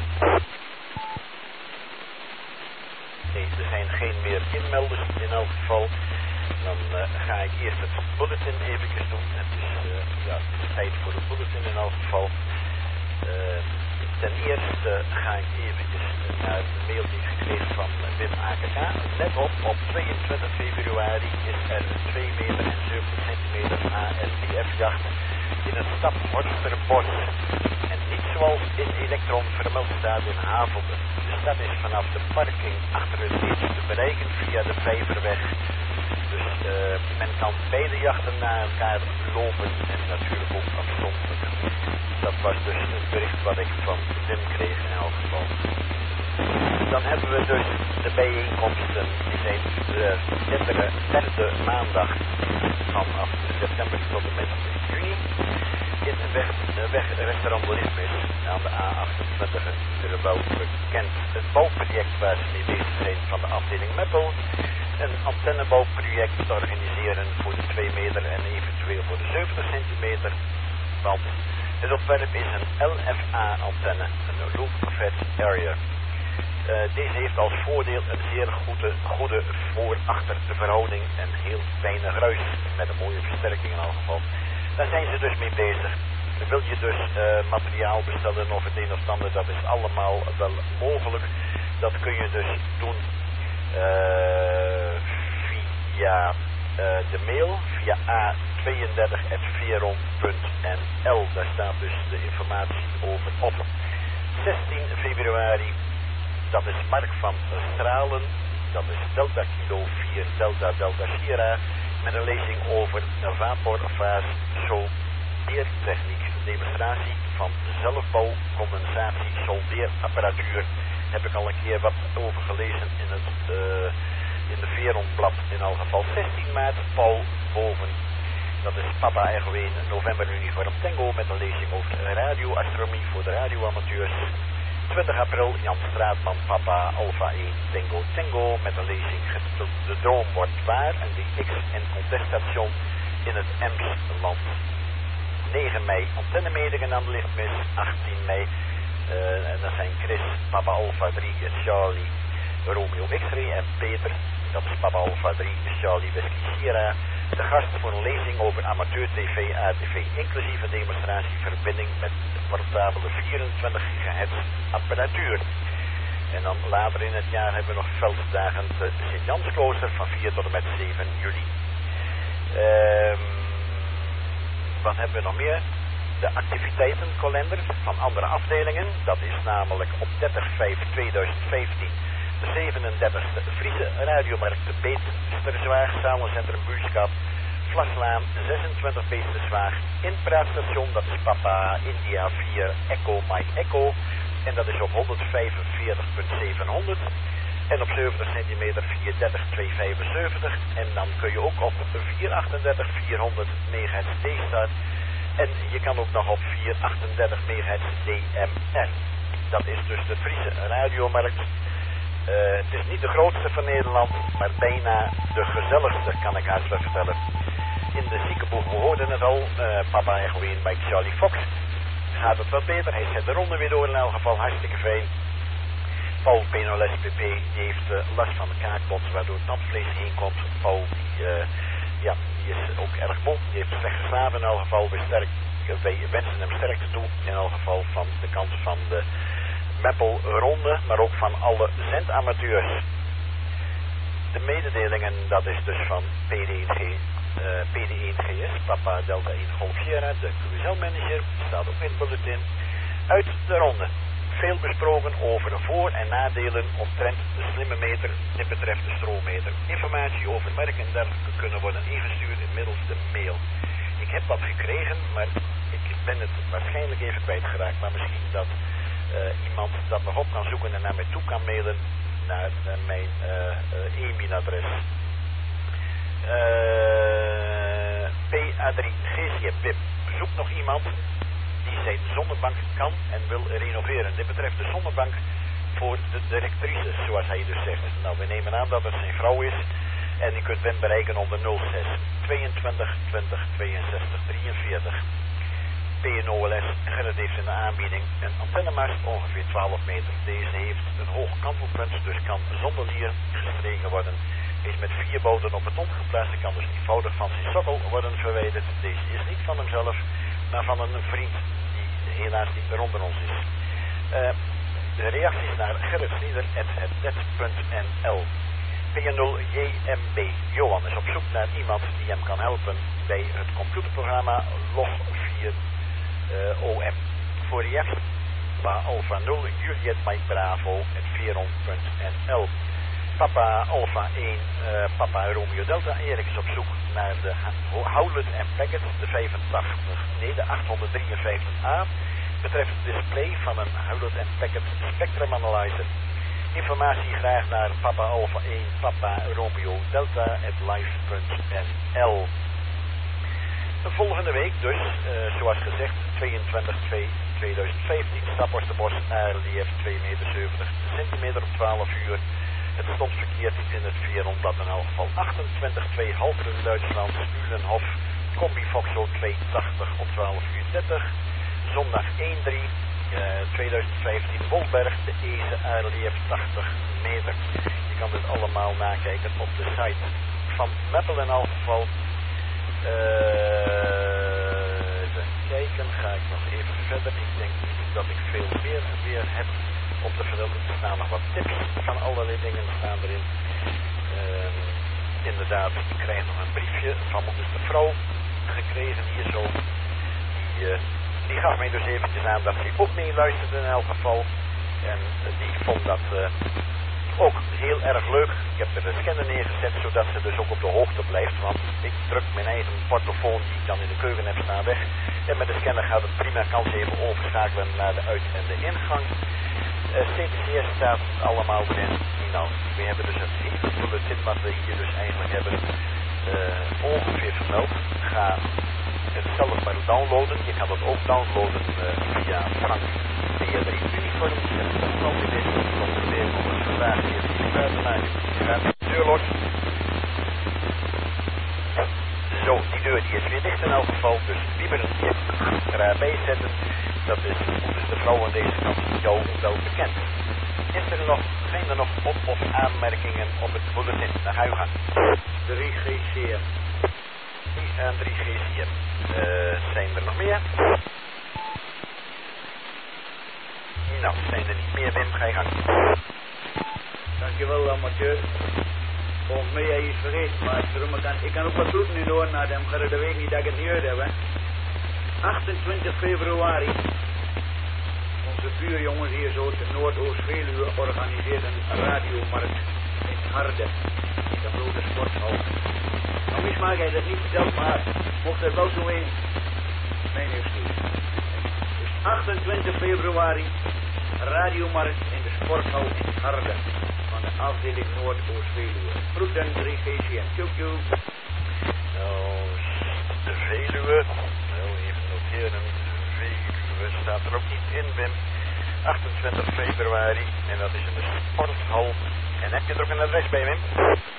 S1: Nee, er zijn geen meer inmelders in elk geval. Dan ga ik eerst het bulletin eventjes doen. Het is tijd voor de bulletin in elk geval. Ten eerste ga ik eventjes naar de mail die ik gekregen van Wim AKK. Let op 22 februari is er een 2 meter en 70 centimeter ASBF-jacht in het stad Horsterbos. En niet zoals in Elektron vermeld staat in Havelde. De stad is vanaf de parking achter het iets te bereiken via de Vijverweg. Dus men kan beide jachten na elkaar lopen en natuurlijk ook afzonderlijk. Dat was dus het bericht wat ik van Wim kreeg in elk geval. Dan hebben we dus de bijeenkomsten. Die zijn de derde maandag vanaf september tot en met juni. In de restaurant Lisbeth aan de A28 natuurlijk wel bekend. Het bouwproject waar ze mee bezig zijn van de afdeling Meppel. Een antennebouwproject te organiseren voor de 2 meter en eventueel voor de 70 centimeter. Want het ontwerp is een LFA-antenne, een Low Fat Area. Deze heeft als voordeel een zeer goede voor-achter verhouding en heel weinig ruis met een mooie versterking in elk geval. Daar zijn ze dus mee bezig. Wil je dus materiaal bestellen of het een of ander, dat is allemaal wel mogelijk. Dat kun je dus doen via de mail, via a32@veron.nl. Daar staat dus de informatie over op. 16 februari, dat is Mark van Stralen. Dat is Delta Kilo 4 Delta Delta Sierra. Met een lezing over vaporfase soldeertechniek. Demonstratie van zelfbouw, condensatie, soldeerapparatuur. Heb ik al een keer wat over gelezen in de Veronblad in elk geval. 16 maart, Paul Boven. Dat is Papa Erwin November Uniform Tango met een lezing over radioastronomie voor de radioamateurs. 20 april, Jan Straatman, Papa Alpha 1 Tango Tango met een lezing getiteld De Droom wordt waar en de X en contestation in het Emsland. 9 mei antennemedingen aan de lichtmis. 18 mei en dat zijn Chris, Papa Alpha 3 en Charlie Romeo X-ray en Peter, dat is Papa Alpha 3 Charlie Whisky Sierra. De gast voor een lezing over amateur TV, ATV, inclusief een demonstratieverbinding met de portabele 24 GHz apparatuur. En dan later in het jaar hebben we nog velddagen te Sint-Jansklooster van 4 tot en met 7 juli. Wat hebben we nog meer? de activiteitenkalender van andere afdelingen. Dat is namelijk op 30/5/2015 de 37e Friese radiomarkt de Beesterzwaag, Zalencentrum Buurtschap, Vlaslaan 26 Beesterzwaag, inpraatstation, dat is Papa India 4 Echo Mike Echo en dat is op 145.700 en op 70 centimeter 430/275 en dan kun je ook op 438/400 MHz D-start en je kan ook nog op 438 MHz DMR. Dat is dus de Friese radiomarkt. Het is niet de grootste van Nederland, maar bijna de gezelligste, kan ik haast wel vertellen. In de ziekenboeg, we hoorden het al, Papa Echo 1 bij Charlie Fox. Gaat het wat beter, hij zet de ronde weer door in elk geval, hartstikke fijn. Paul Penoles PP, die heeft last van de kaakbots, waardoor het tandvlees heen komt. Paul, die is ook erg moe, die heeft slecht geslapen in elk geval. Wij wensen hem sterkte toe, in elk geval van de kant van de Meppel ronde, maar ook van alle zendamateurs. De mededelingen, dat is dus van PD1GS, Papa Delta 1 Golf Sierra, de QSL-manager, staat ook in het bulletin. Uit de ronde. Veel besproken over de voor- en nadelen omtrent de slimme meter, dit betreft de stroommeter. Informatie over merken en dergelijke kunnen worden ingestuurd inmiddels de mail. Ik heb wat gekregen, maar ik ben het waarschijnlijk even kwijtgeraakt, maar misschien dat iemand dat nog op kan zoeken en naar mij toe kan mailen naar mijn e-mailadres. PA3 GCM Wim zoekt nog iemand die zijn zonnebank kan en wil renoveren. Dit betreft de zonnebank voor de directrice, zoals hij dus zegt. Nou, we nemen aan dat het zijn vrouw is en u kunt Wim bereiken onder 06 22 20 62 43. PNOLS, Gerrit heeft in de aanbieding een antennemast ongeveer 12 meter. Deze heeft een hoog kantelpunt, dus kan zonder lier gestreken worden. Is met 4 boten op beton geplaatst en kan dus eenvoudig van zijn sokkel worden verwijderd. Deze is niet van hemzelf, maar van een vriend die helaas niet meer onder ons is. De reacties naar gerritsnieder@hetnet.nl. P0JMB. Johan is op zoek naar iemand die hem kan helpen bij het computerprogramma Log4 OM. Voor reactie Papa Alpha 0 Juliet Mike Bravo @veron.nl. Papa Alpha 1 Papa Romeo Delta. Erik is op zoek naar de Howlett & Packard, de 853A. Betreft het display van een Howlett & Packard Spectrum Analyzer. Informatie graag naar Papa Alpha 1 Papa Romeo Delta @live.nl. De volgende week dus, zoals gezegd, 22/2/2015, Staphorsterbos, RLF 2,70 centimeter op 12 uur. Het stond verkeerd in het Veronblad in elk geval. 28/2 Halteren Duitsland, Ulenhof, Combi Vauxhall 280 op 12 uur 30. Zondag 1/3/2015 Wolberg, de Eze RLF 80 meter. Je kan dit allemaal nakijken op de site van Meppel in elk geval. Even kijken, ga ik nog even verder. Ik denk niet dat ik veel meer weer heb op de verdeling. Er staan nog wat tips van allerlei dingen staan erin. Inderdaad, ik krijg nog een briefje van dus de vrouw gekregen hier zo. Die gaf mij dus eventjes aan dat hij ook meeluisterde in elk geval. En die vond dat ook heel erg leuk. Ik heb er de scanner neergezet zodat ze dus ook op de hoogte blijft. Want ik druk mijn eigen portofoon die ik dan in de keuken heb staan weg. En met de scanner gaat het prima. Kan ze even overschakelen naar de uit- en de ingang. CTCS staat allemaal erin. Nou, we hebben dus het hele bulletin wat we hier dus eigenlijk hebben ongeveer vermeld. Ga het zelf maar downloaden. Je kan het ook downloaden via Frank P3 Uniform. Dat is altijd dit. Dat is weer om het vandaag hier te maken. Je gaat de deur los. Zo, die deur die is weer dicht in elk geval. Dus liever een tip erbij zetten. Dat is dus de vrouw aan deze kant jou wel bekend. Zijn er nog op- of aanmerkingen op het bulletin? Dan ga je gaan.
S7: 3GCM.
S1: 3GCM. Zijn er nog meer? Nou, zijn er niet meer, Wim, ga je gang.
S7: Dankjewel, amateur. Volgens mij heb je iets vergeten, maar ik kan ook wat doen nu door naar hem. Ga de week niet dat ik het niet uit heb, hè. 28 februari. Onze buurjongens hier zo te Noordoost-Veluwe organiseren een radiomarkt in Harde, in de grote sporthal. Nou, misschien maak jij dat niet verteld, maar mocht er wel zo in, mijn excuus. Dus 28 februari, radiomarkt in de sporthal in Harde, van de afdeling Noordoost-Veluwe. Groeten 3GCN. Tjoek tjoek.
S1: Nou, de Veluwe. Nou, even noteren. Veluwe staat er ook niet in, Wim. 28 februari. En dat is in de sporthal. En heb je er ook een adres bij, Wim?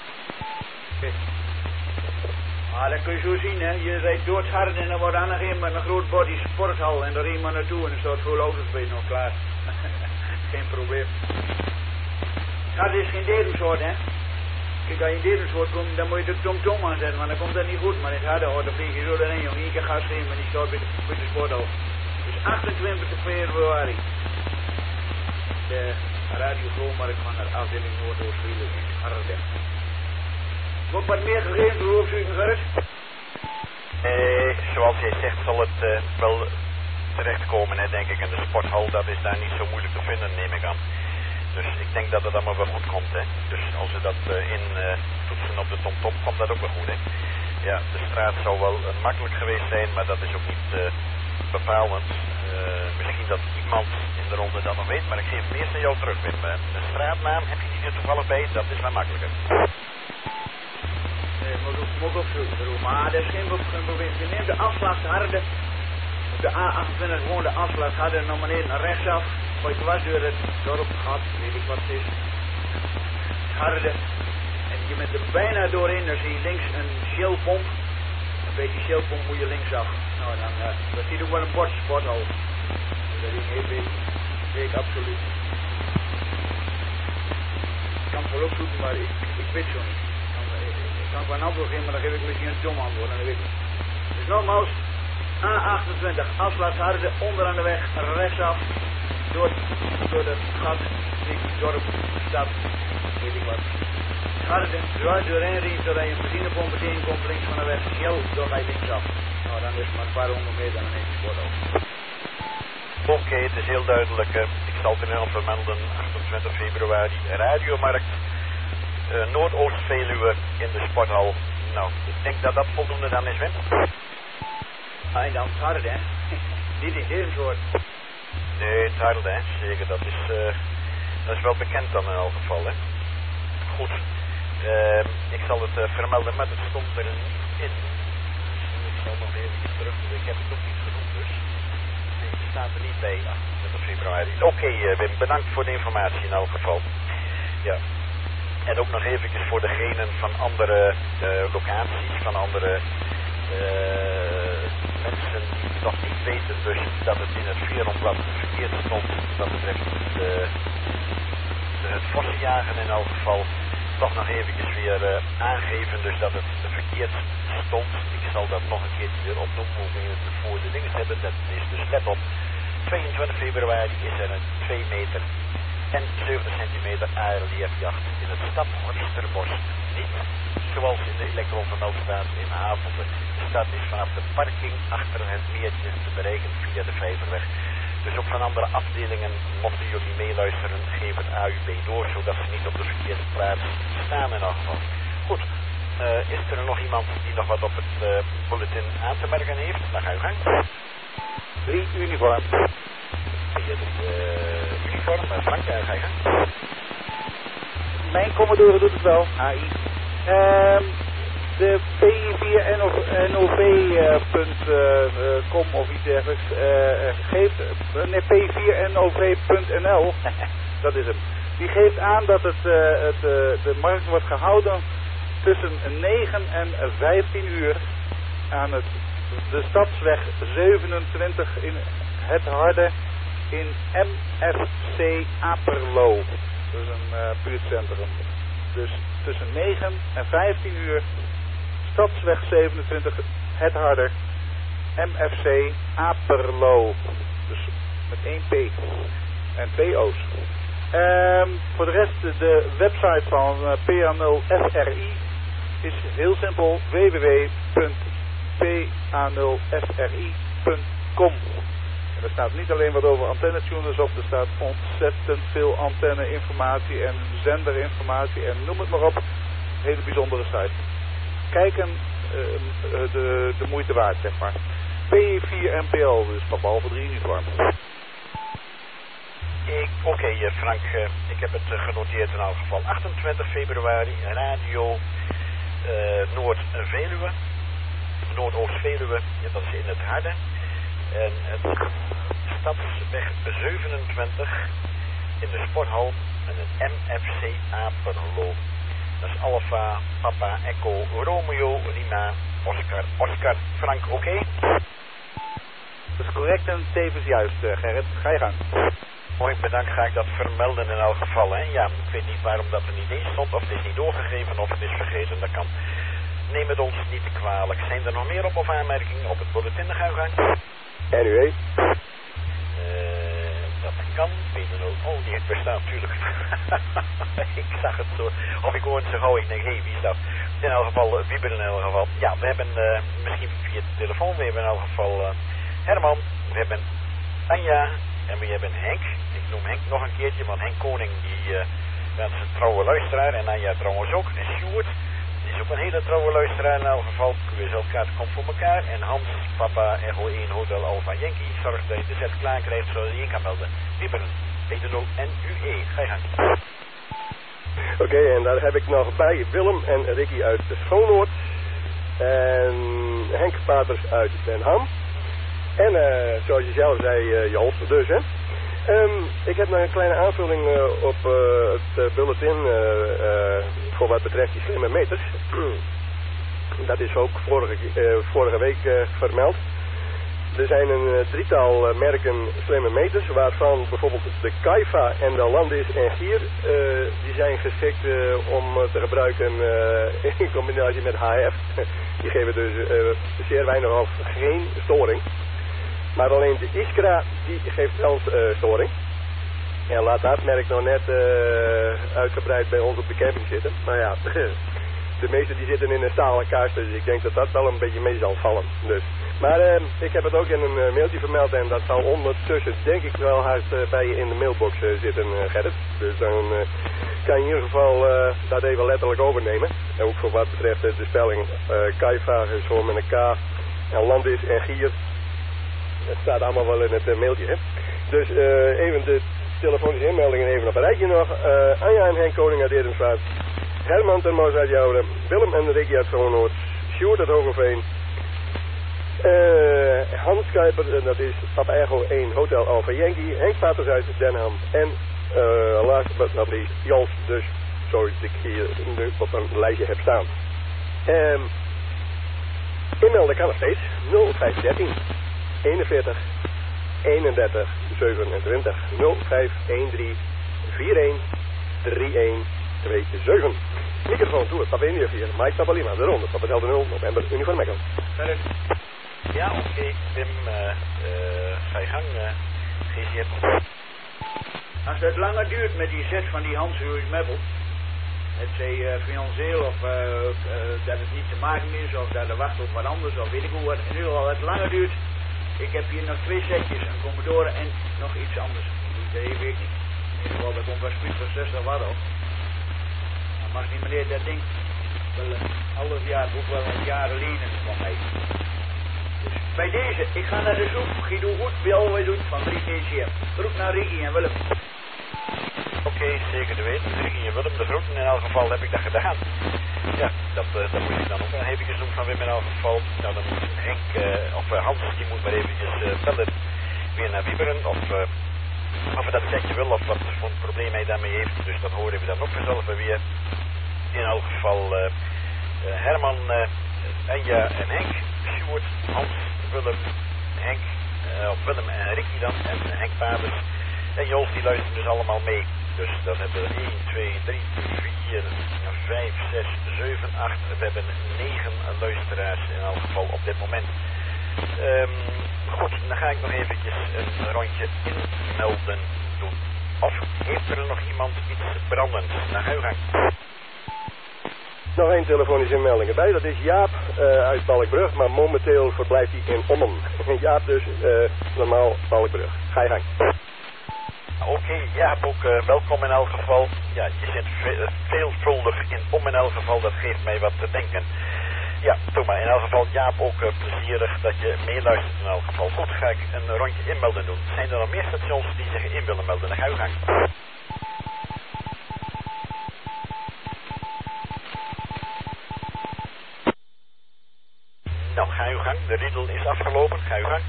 S7: Ah, dat kun je zo zien, hè. Je rijdt door het Harde en dan wordt aan met een groot body sporthal. En daar rijdt maar naartoe en er staat veel auto's bij nog klaar. Geen probleem. Het is geen Derumsoort, hè. Kijk, als je in Derumsoort komt, dan moet je de tom-tom aanzetten, want dan komt dat niet goed. Maar in het Harde, dan vlieg je zo erin, jongen. Eén keer gas geven, maar die staat bij de sporthal. Dus 28 februari. De radiogrootmarkt van de afdeling Noordoost-Veluwe in Harde. Wordt wat meer gegeven door opzoeken, Gerrit?
S1: Zoals jij zegt zal het wel terechtkomen, hè, denk ik. En de sporthal, dat is daar niet zo moeilijk te vinden, neem ik aan. Dus ik denk dat het allemaal wel goed komt, hè. Dus als we dat toetsen op de tom-tom, komt dat ook wel goed, hè. Ja, de straat zou wel makkelijk geweest zijn, maar dat is ook niet bepalend. Misschien dat iemand in de ronde dat nog weet, maar ik geef het eerst aan jou terug, Wim. De straatnaam, heb je die er toevallig bij? Dat is wel makkelijker.
S7: Nee, moet ook zoeken, maar dat is geen probleem. Je neemt de afslag Harde, op de A28 gewoon de afslag Harde, naar beneden naar rechtsaf. Gooi je dwars door het dorp gehad, weet ik wat het is. Harde. En je bent er bijna doorheen, dan zie je links een Shell-pomp. En bij die Shell-pomp moet je linksaf. Nou, dan zie je ook wel een bord sporthal. Dus dat weet ik absoluut. Ik kan het wel opzoeken, maar ik weet zo niet. Ik kan wel een antwoord geven, maar dan geef ik misschien een dom antwoord. En dat weet ik niet. Dus nogmaals, A28, afslag Harde, onderaan de weg, rechtsaf. Door het gat, dorp, stad, weet ik wat. Harde, dwars doorheen rijdt, zodat je een benzinepomp meteen komt links van de weg. Shell, door mij linksaf. Nou, dan is het maar een paar honderd meter en dan is het sporthal.
S1: Oké, het is heel duidelijk. Ik zal het in ieder geval vermelden. 28 februari, radiomarkt. Noordoost-Veluwe in de sporthal. Nou, ik denk dat dat voldoende dan is, Wim.
S7: En dan het Harde, hè. Niet in deze soort.
S1: Nee, het Harde, hè. Zeker, dat is wel bekend dan in elk geval, hè. Goed. Ik zal het vermelden, maar het stond er niet in. Ik zal nog even terug, ik heb het ook niet genoemd, dus. Nee, het staat er niet bij. 28 februari. Oké, Wim, bedankt voor de informatie in elk geval. Ja. En ook nog eventjes voor degenen van andere locaties, van andere mensen die nog niet weten dus dat het in het Veronblad verkeerd stond. Dat betreft het vossenjagen in elk geval. Toch nog eventjes weer aangeven dus dat het verkeerd stond. Ik zal dat nog een keertje weer opnoemen hoe we het voor de dingen hebben. Dat is dus, let op, 22 februari is er een 2 meter en 70 centimeter aarleefjacht in het Stadhorsterbos. Niet zoals in de elektron vermeld staat in Havelte. De stad is vanaf de parking achter het meertje te bereiken via de Vijverweg. Dus ook van andere afdelingen, mochten jullie meeluisteren, geef het AUB door, zodat ze niet op de verkeerde plaats staan in elk geval. Goed, is er nog iemand die nog wat op het bulletin aan te merken heeft? Dan ga je gang.
S3: 3 uniform.
S1: Uniform, Frank, ga je gang.
S3: Mijn Commodore doet het wel, AI. De P4NOV.com of iets dergelijks geeft, P4NOV.nl, dat is hem. Die geeft aan dat de markt wordt gehouden tussen 9 en 15 uur aan de Stadsweg 27 in het Harde in MFC Aperlo. Dat is een buurtcentrum. Dus tussen 9 en 15 uur, Stadsweg 27, het Harder, MFC Aperlo. Dus met 1 P en 2 O's. Voor de rest, de website van PA0FRI is heel simpel, www.pa0fri.nl
S8: antenne.com. En er staat niet alleen wat over antennetuners op, er staat ontzettend veel antenne-informatie en zenderinformatie en noem het maar op. Een hele bijzondere site. Kijken de moeite waard, zeg maar. P4NPL, dus van behalve 3 uniform.
S1: Oké, Frank, ik heb het genoteerd in elk geval. 28 februari, radio Noord-Veluwe, Noordoost-Veluwe, ja, dat is in het Harde. En het Stadsweg 27 in de sporthal en het MFC Aperlo. Dat is Alpha, Papa, Echo, Romeo, Lima, Oscar, Frank, oké?
S8: Dat is correct en tevens juist, Gerrit. Ga je gang.
S1: Mooi, bedankt. Ga ik dat vermelden in elk geval, hè? Ja, ik weet niet waarom dat er niet in stond, of het is niet doorgegeven, of het is vergeten. Dat kan. Neem het ons niet kwalijk. Zijn er nog meer op of aanmerkingen op het bulletin? Dan gaan we gaan.
S2: NUE?
S1: Dat kan. Oh, die bestaat natuurlijk. Ik zag het zo. Of ik hoorde het zo gauw. Ik denk, hé, wie is dat? In elk geval, Wieber in elk geval. Ja, we hebben misschien via de telefoon. We hebben in elk geval Herman. We hebben Anja. En we hebben Henk. Ik noem Henk nog een keertje, want Henk Koning, dat is een trouwe luisteraar. En Anja trouwens ook. En Sjoerd. Die is ook een hele trouwe luisteraar in elk geval. QSL-kaart komt voor elkaar. En Hans, Papa, Echo 1, Hotel Alpha Yankee. Zorgt dat je de set klaar krijgt, zodat je in kan melden. Wieberen, P0 en UE. Ga je gang.
S2: Oké, en daar heb ik nog bij Willem en Ricky uit de Schoonoord. En Henk Paters uit Den Ham. En zoals je zelf zei, Joost dus, hè. Ik heb nog een kleine aanvulling op het bulletin voor wat betreft die slimme meters. Dat is ook vorige week vermeld. Er zijn een drietal merken slimme meters, waarvan bijvoorbeeld de Kaifa en de Landis en Gier, die zijn geschikt om te gebruiken in combinatie met HF. Die geven dus zeer weinig of geen storing. Maar alleen de Iskra, die geeft wel storing. En laat dat merk nog net uitgebreid bij ons op de camping zitten. Maar ja, de meeste die zitten in een stalen kast, dus ik denk dat dat wel een beetje mee zal vallen. Dus. Maar ik heb het ook in een mailtje vermeld en dat zal ondertussen denk ik wel hard bij je in de mailbox zitten, Gerrit. Dus dan kan je in ieder geval dat even letterlijk overnemen. En ook voor wat betreft de spelling Kaifa is gewoon met een K en Landis en Gier. Het staat allemaal wel in het mailtje, hè. Dus even de telefonische inmeldingen even op een rijtje nog. Anja en Henk Koning uit Edensvaart. Herman ten Moos uit Jouden. Willem en Ricky uit Schoonoord. Sjoerd uit Hogeveen. Hans Kuiper, dat is Papa Echo 1 Hotel Alpha Yankee. Henk Paters uit Den Ham. En last but not least, Jans. Dus zoals ik hier nu op een lijstje heb staan. Inmelden kan nog steeds. 0513 41 31 27 0513 41 31 27. Microfoon toe, Papa India 4, Mike Papa Lima, de ronde, Papa Delta 0, November, Uniform Echo.
S1: Ja, oké, Wim, ga je gang, GCF.
S7: Als het langer duurt met die set van die Hans Louis Meppel, het zij financieel of dat het niet te maken is, of dat er wacht op wat anders, of weet ik hoe, in ieder geval het langer duurt. Ik heb hier nog 2 setjes, een Commodore en nog iets anders. Dat weet ik niet. In ieder geval, dat komt bij Spuut van 60 watt op. Dan mag die meneer dat ding wel half jaar, ook wel een jaar lenen van mij. Dus bij deze, ik ga naar de soep. Guido goed, wie alweer doet, van 3 TCM. Groet naar Ricky en Willem.
S1: Oké, zeker te weten. Ricky en Willem, de groeten in elk geval heb ik dat gedaan. Ja, dat moet ik dan ook nog eventjes doen van Wim in elk geval. Nou, dan moet Henk, of Hans, die moet maar eventjes bellen weer naar Wieberen. Of hij dat setje wil, of wat voor een probleem hij daarmee heeft. Dus dat horen we dan ook vanzelf weer. In elk geval Herman, Anja en Henk, Sjoerd, Hans, Willem, Henk, Willem en Ricky dan, en Henk Paters. En Joost, die luisteren dus allemaal mee. Dus dan hebben we 1, 2, 3, 4, 5, 6, 7, 8. We hebben 9 luisteraars in elk geval op dit moment. Goed, dan ga ik nog eventjes een rondje inmelden doen. Of heeft er nog iemand iets brandends? Naar uw gang.
S2: Nog één telefonische inmelding erbij. Dat is Jaap uit Balkbrug, maar momenteel verblijft hij in Ommen. Jaap dus, normaal Balkbrug. Ga je gang.
S1: Oké, Jaap, ook welkom in elk geval. Ja, je zit veelvuldig in in elk geval. Dat geeft mij wat te denken. Ja, doe maar. In elk geval, Jaap, ook plezierig dat je meeluistert in elk geval. Goed, ga ik een rondje inmelden doen. Zijn er nog meer stations die zich in willen melden? Dan ga je gang. Nou, ga uw gang. De riedel is afgelopen. Ga uw gang.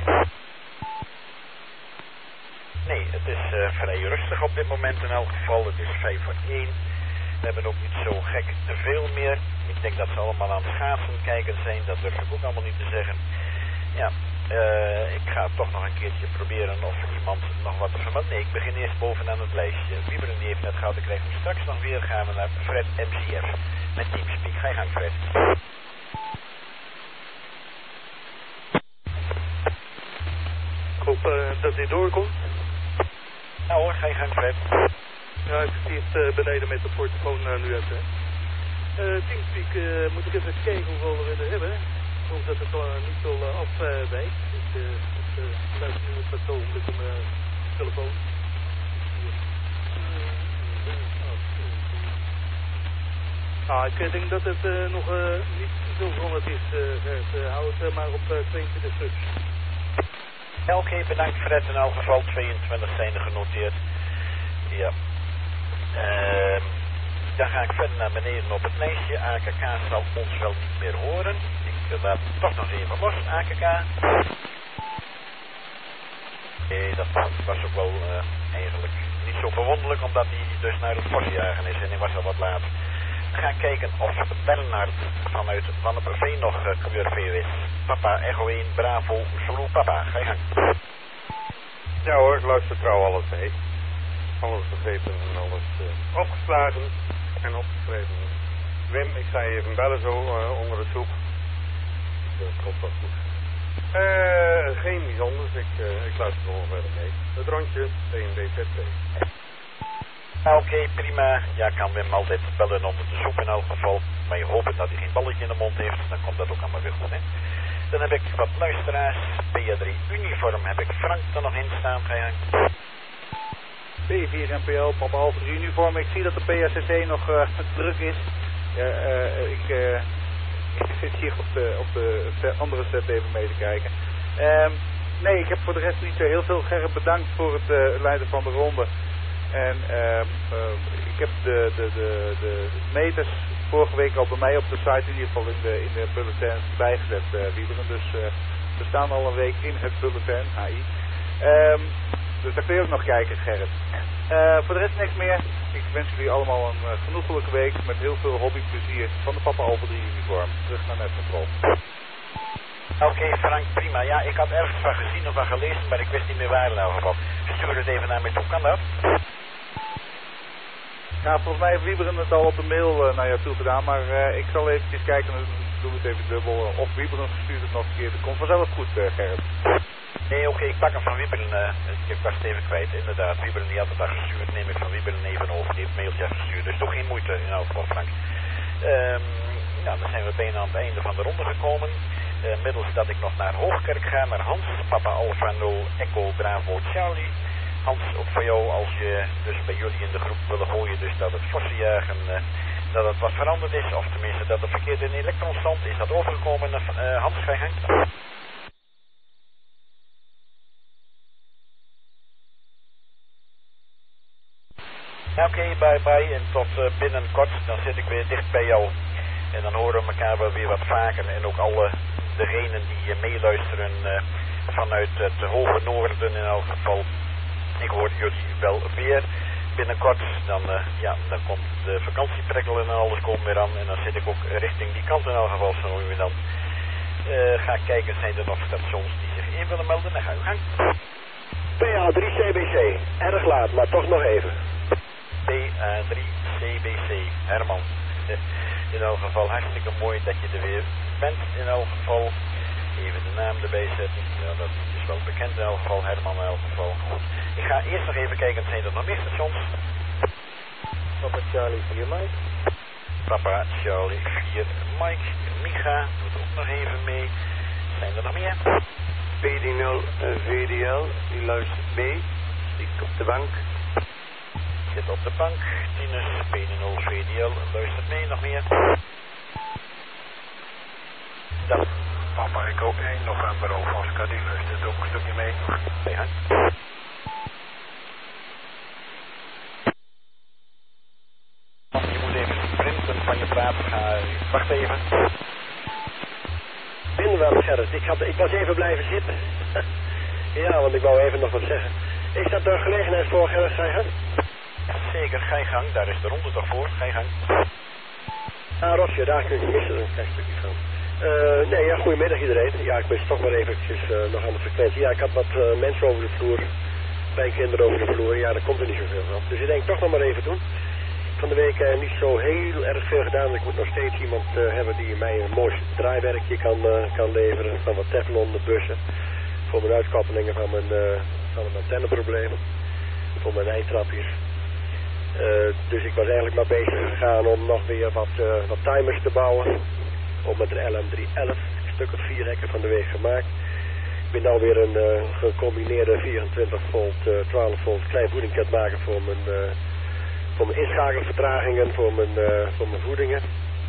S1: Nee, het is vrij rustig op dit moment in elk geval. Het is 5 voor 1. We hebben ook niet zo gek te veel meer. Ik denk dat ze allemaal aan het schaatsen kijken zijn. Dat durf ik ook allemaal niet te zeggen. Ja, ik ga toch nog een keertje proberen of iemand nog wat te vermelden. Nee, ik begin eerst bovenaan het lijstje. Wieberen die heeft net gehad. Ik krijg hem straks nog weer. Gaan we naar Fred MCF. Met Teamspeak. Ga je gang, Fred.
S3: Ik hoop dat dit doorkomt.
S1: Nou hoor, ga je gang, Fred.
S3: Ja, ik zit hier beneden met de portofoon nu even. Teamspeak, moet ik even kijken hoeveel we er hebben. Ik hoop dat het niet zo afwijkt. Ik luister nu op het ogenblik op mijn telefoon. Ik denk dat het nog niet zo veranderd is. Hou het maar op 22 stuks.
S1: Oké, bedankt Fred. In elk geval 22 zijn er genoteerd. Ja. Dan ga ik verder naar beneden op het lijstje. AKK zal ons wel niet meer horen. Ik laat het toch nog even los, AKK. Dat was ook wel eigenlijk niet zo verwonderlijk, omdat hij dus naar het bosjagen is en hij was al wat laat. We gaan kijken of Bernard vanuit Wanneperveen nog QRV is. Papa, Echo 1, Bravo, Zulu, Papa. Ga je gang.
S6: Ja hoor, ik luister trouw alles mee. Alles begrepen en alles opgeslagen en opgeschreven. Wim, ik ga je even bellen zo onder de soep. Dat komt wel goed. Geen bijzonders, ik luister gewoon verder mee. Het rondje, TND-ZT.
S1: Oké, prima. Ja, kan Wim altijd bellen onder de soep in elk geval. Maar je hoopt dat hij geen balletje in de mond heeft. Dan komt dat ook allemaal weer goed, hè. Dan heb ik wat luisteraars. PA3 uniform heb ik Frank er nog in staan. Ga je gang.
S8: P4 NPL, Papa Alpha 3 uniform. Ik zie dat de PACC nog druk is. Ik zit hier op de andere set even mee te kijken. Nee, ik heb voor de rest niet zo heel veel. Gerrit, bedankt voor het leiden van de ronde. En ik heb de meters vorige week al bij mij op de site, in ieder geval in de bulletins bijgezet, Wieberen. Dus we staan al een week in het bulletin, HI. Dus daar kun je ook nog kijken, Gerrit. Voor de rest niks meer. Ik wens jullie allemaal een genoeglijke week met heel veel hobbyplezier van de Papa Alpha 3 uniform. Terug naar Netcontrol.
S1: Oké, Frank, prima. Ja, ik had ergens van gezien of van gelezen, maar ik wist niet meer waar in elk geval. Stuur het even naar mij toe, kan dat?
S8: Ja, volgens mij heeft Wieberen het al op de mail naar jou toe gedaan, maar ik zal eventjes kijken en doen we het even dubbel. Of Wieberen stuurt het nog een keer. Dat komt vanzelf goed, Gerrit.
S1: Nee, oké, ik pak hem van Wieberen. Ik was het even kwijt, inderdaad. Wieberen die had het al gestuurd, neem ik van Wieberen even over. Die heeft het mailtje gestuurd, dus toch geen moeite in elk geval, Frank. Nou, dan zijn we bijna aan het einde van de ronde gekomen. Middels dat ik nog naar Hoogkerk ga, naar Hans, Papa Alpha 0, Echo Bravo Charlie. Hans, ook voor jou, als je dus bij jullie in de groep willen gooien, dus dat het vossenjagen, dat het wat veranderd is, of tenminste dat het verkeerd in elektronstand is dat overgekomen. Hans, ga je gang. Oké, bye bye en tot binnenkort, dan zit ik weer dicht bij jou. En dan horen we elkaar wel weer wat vaker en ook alle degenen die meeluisteren vanuit het hoge noorden in elk geval. Ik hoor jullie wel weer binnenkort. Dan komt de vakantieprikkelen en alles komen weer aan. En dan zit ik ook richting die kant in elk geval. Zo weer dan. Ga kijken, zijn er nog stations die zich in willen melden? Dan ga je gang.
S2: PA3 CBC. Erg laat, maar toch nog even.
S1: PA3 CBC. Herman. In elk geval hartstikke mooi dat je er weer bent. In elk geval even de naam erbij zetten. Ja, dat is wel bekend in elk geval. Herman in elk geval. Goed. Ik ga eerst nog even kijken, zijn er nog meer stations?
S2: Papa Charlie 4 Mike.
S1: Papa Charlie 4, Mike, Micha doet ook nog even mee. Zijn er nog meer?
S9: PD0 VDL, die luistert mee. Zit op de bank.
S1: Zit op de bank. Tinus, PD0 VDL, luistert mee. Nog meer? Dan.
S10: Papa, ik ook 1 november over Oscar, die luistert ook een stukje mee.
S1: Ja. Je moet even sprinten van je praat. Wacht even.
S2: Binnen wel, Gerrit. Ik was even blijven zitten. Ja, want ik wou even nog wat zeggen. Is dat een gelegenheid voor, Gerrit? Ga je gang?
S1: Zeker, ga je gang. Daar is de ronde toch voor. Ga je gang.
S2: Ah, Rosje, daar kun je missen. Een klein stukje van. Nee, ja, goedemiddag iedereen. Ja, ik ben toch maar eventjes nog aan de frequentie. Ja, ik had wat mensen over de vloer. Kleinkinderen over de vloer. Ja, daar komt er niet zoveel van. Dus ik denk toch nog maar even doen. Van de week niet zo heel erg veel gedaan. Ik moet nog steeds iemand hebben die mij een mooi draaiwerkje kan leveren. Van wat Teflon bussen. Voor mijn uitkoppelingen van mijn antenneprobleem. Voor mijn eindtrapjes. Dus ik was eigenlijk maar bezig gegaan om nog weer wat timers te bouwen. Op met de LM311. Een stuk of 4 hekken van de week gemaakt. Ik ben nou weer een gecombineerde 24 volt, 12 volt klein voeding aan het maken voor mijn inschakelvertragingen, voor mijn voedingen.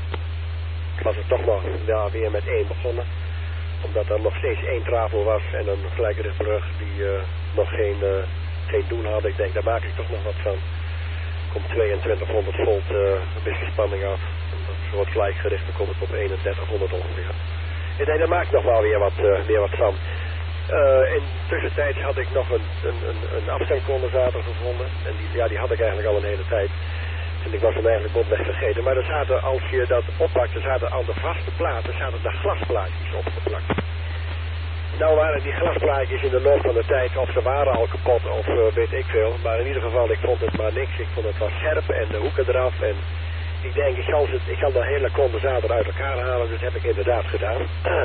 S2: Ik was er toch nog weer met 1 begonnen. Omdat er nog steeds 1 trafo was en een gelijkerichtbrug die nog geen doel had. Ik denk, daar maak ik toch nog wat van. Komt 2200 volt wisselspanning af. Zo wat gelijkgericht, dan kom ik op 3100 ongeveer. Ik denk, daar maak ik nog wel weer wat van. In tussentijd had ik nog een afstemcondensator gevonden. En die had ik eigenlijk al een hele tijd. En ik was hem eigenlijk botweg vergeten. Maar er zaten, als je dat oppakte, zaten aan de vaste platen daar glasplaatjes opgeplakt. Nou waren die glasplaatjes in de loop van de tijd, of ze waren al kapot, of weet ik veel. Maar in ieder geval, ik vond het maar niks. Ik vond het wel scherp en de hoeken eraf. En ik denk, ik kan de hele condensator uit elkaar halen. Dus dat heb ik inderdaad gedaan.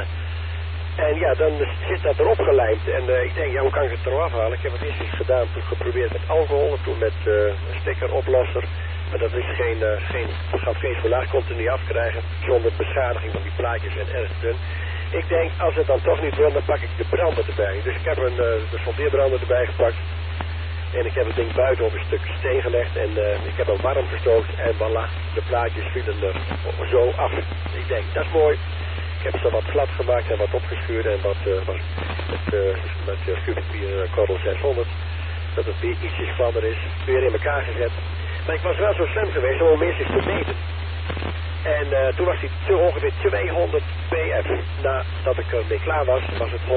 S2: En ja, dan zit dat erop gelijmd. En ik denk, ja, hoe kan ik het eraf halen? Ik heb het eerst eens gedaan, toen geprobeerd met alcohol. En toen met een stickeroplosser. Maar dat is gaat geen verlaag, kon er niet afkrijgen. Zonder beschadiging van die plaatjes en erg dun. Ik denk, als het dan toch niet wil, dan pak ik de brander erbij. Dus ik heb de soldeerbrander erbij gepakt. En ik heb het ding buiten op een stuk steen gelegd. En ik heb hem warm gestookt. En voilà, de plaatjes vielen er zo af. Ik denk, dat is mooi. Ik heb ze wat glad gemaakt en wat opgeschuurd. En wat met schuurpapier korrel 600. Dat het weer ietsjes gladder is. Weer in elkaar gezet. Maar ik was wel zo slim geweest om hem eerst eens te meten. En toen was hij ongeveer 200 pf. Nadat ik ermee klaar was, was het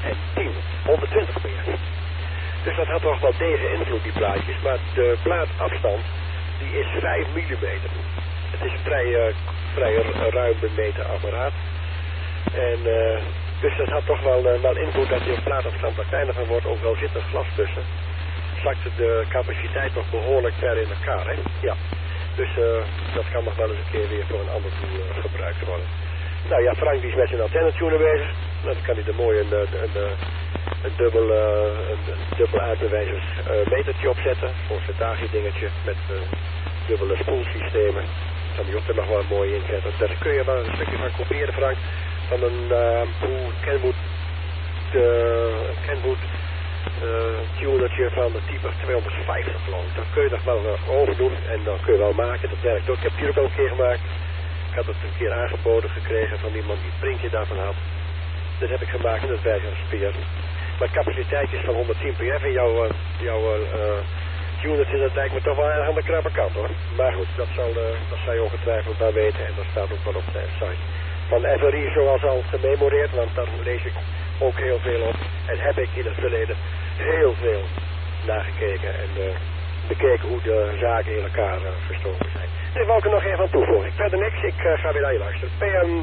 S2: 120 pf. Dus dat had toch wel tegen invloed, die plaatjes. Maar de plaatafstand, die is 5 mm. Het is een vrij ruim bemeten apparaat. En dus dat had toch wel invloed dat die plaatafstand wat kleiner van wordt. Ook al zit er glas tussen. Zakte de capaciteit nog behoorlijk ver in elkaar, hè? Ja. Dus dat kan nog wel eens een keer weer voor een ander doel gebruikt worden. Nou ja, Frank die is met zijn antennetuner bezig. Nou, dan kan hij er mooi een dubbel uitbewijzers metertje opzetten. Voor een Ventagie dingetje met dubbele spoelsystemen. Kan die ook er nog wel mooi inzetten. Daar kun je wel een stukje van kopiëren, Frank. Van een Kenwood tunertje van het type 250 geloof ik. Dat kun je nog wel overdoen en dan kun je wel maken. Dat werkt ook. Ik heb het hier ook al een keer gemaakt. Ik had het een keer aangeboden gekregen van iemand die het printje daarvan had. Dat heb ik gemaakt en dat werkt als speer. Maar de capaciteit is van 110 pf en jouw tunertje, dat lijkt me toch wel erg aan de krappe kant hoor. Maar goed, dat zal je ongetwijfeld wel weten en dat staat ook wel op de site. Van FRI zoals al gememoreerd, want daar lees ik ook heel veel op. En heb ik in het verleden heel veel nagekeken en bekeken hoe de zaken in elkaar verstoken zijn. Dit wil ik er nog even aan toevoegen. Verder niks, ik ga weer naar je luisteren.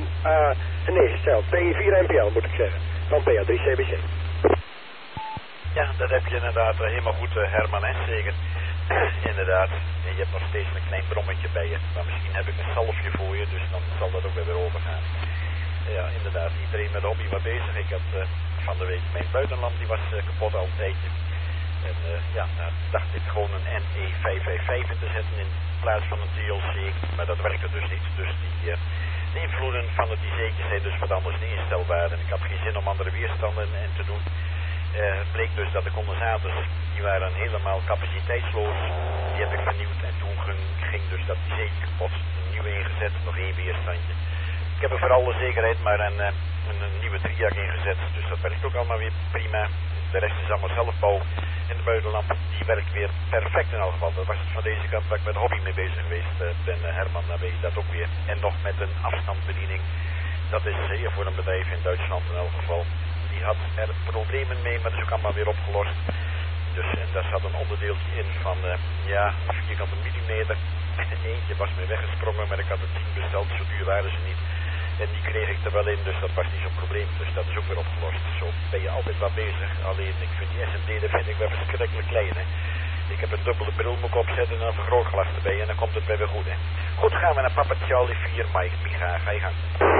S2: P4 NPL moet ik zeggen. Van PA3 CBC.
S1: Ja, dat heb je inderdaad helemaal goed, Herman, hè? Zeker. Inderdaad. En je hebt nog steeds een klein brommetje bij je. Maar misschien heb ik een salfje voor je, dus dan zal dat ook weer overgaan. Ja, inderdaad. Iedereen met de hobby was bezig. Ik had van de week mijn buitenlamp, die was kapot al een tijdje. En ja, nou dacht ik gewoon een NE555 in te zetten in in plaats van een TLC, maar dat werkte dus niet. Dus de invloeden van het IC'tje zijn dus wat anders niet instelbaar. En ik had geen zin om andere weerstanden en te doen. Het bleek dus dat de condensators, die waren helemaal capaciteitsloos. Die heb ik vernieuwd en toen ging dus dat IC'tje kapot. Een nieuwe ingezet, nog één weerstandje. Ik heb er voor alle zekerheid maar een nieuwe triac ingezet. Dus dat werkt ook allemaal weer prima. De rest is allemaal zelfbouw. En de buitenlamp die werkt weer perfect in elk geval. Dat was het van deze kant waar ik met de hobby mee bezig geweest ben. Herman, dan weet je dat ook weer. En nog met een afstandsbediening. Dat is zeer voor een bedrijf in Duitsland in elk geval. Die had er problemen mee, maar dat is ook allemaal weer opgelost. Dus en daar zat een onderdeeltje in van vierkante millimeter. Eentje was mee weggesprongen, maar ik had er 10 besteld, zo duur waren ze niet. En die kreeg ik er wel in, dus dat was niet zo'n probleem. Dus dat is ook weer opgelost. Zo ben je altijd wel bezig. Alleen, ik vind die SMD, dat vind ik wel verschrikkelijk klein, hè. Ik heb een dubbele bril moet ik opzetten en een vergrootglas erbij en dan komt het weer goed, hè. Goed, gaan we naar Papa Charlie 4, Mike. Micha, ga je gang.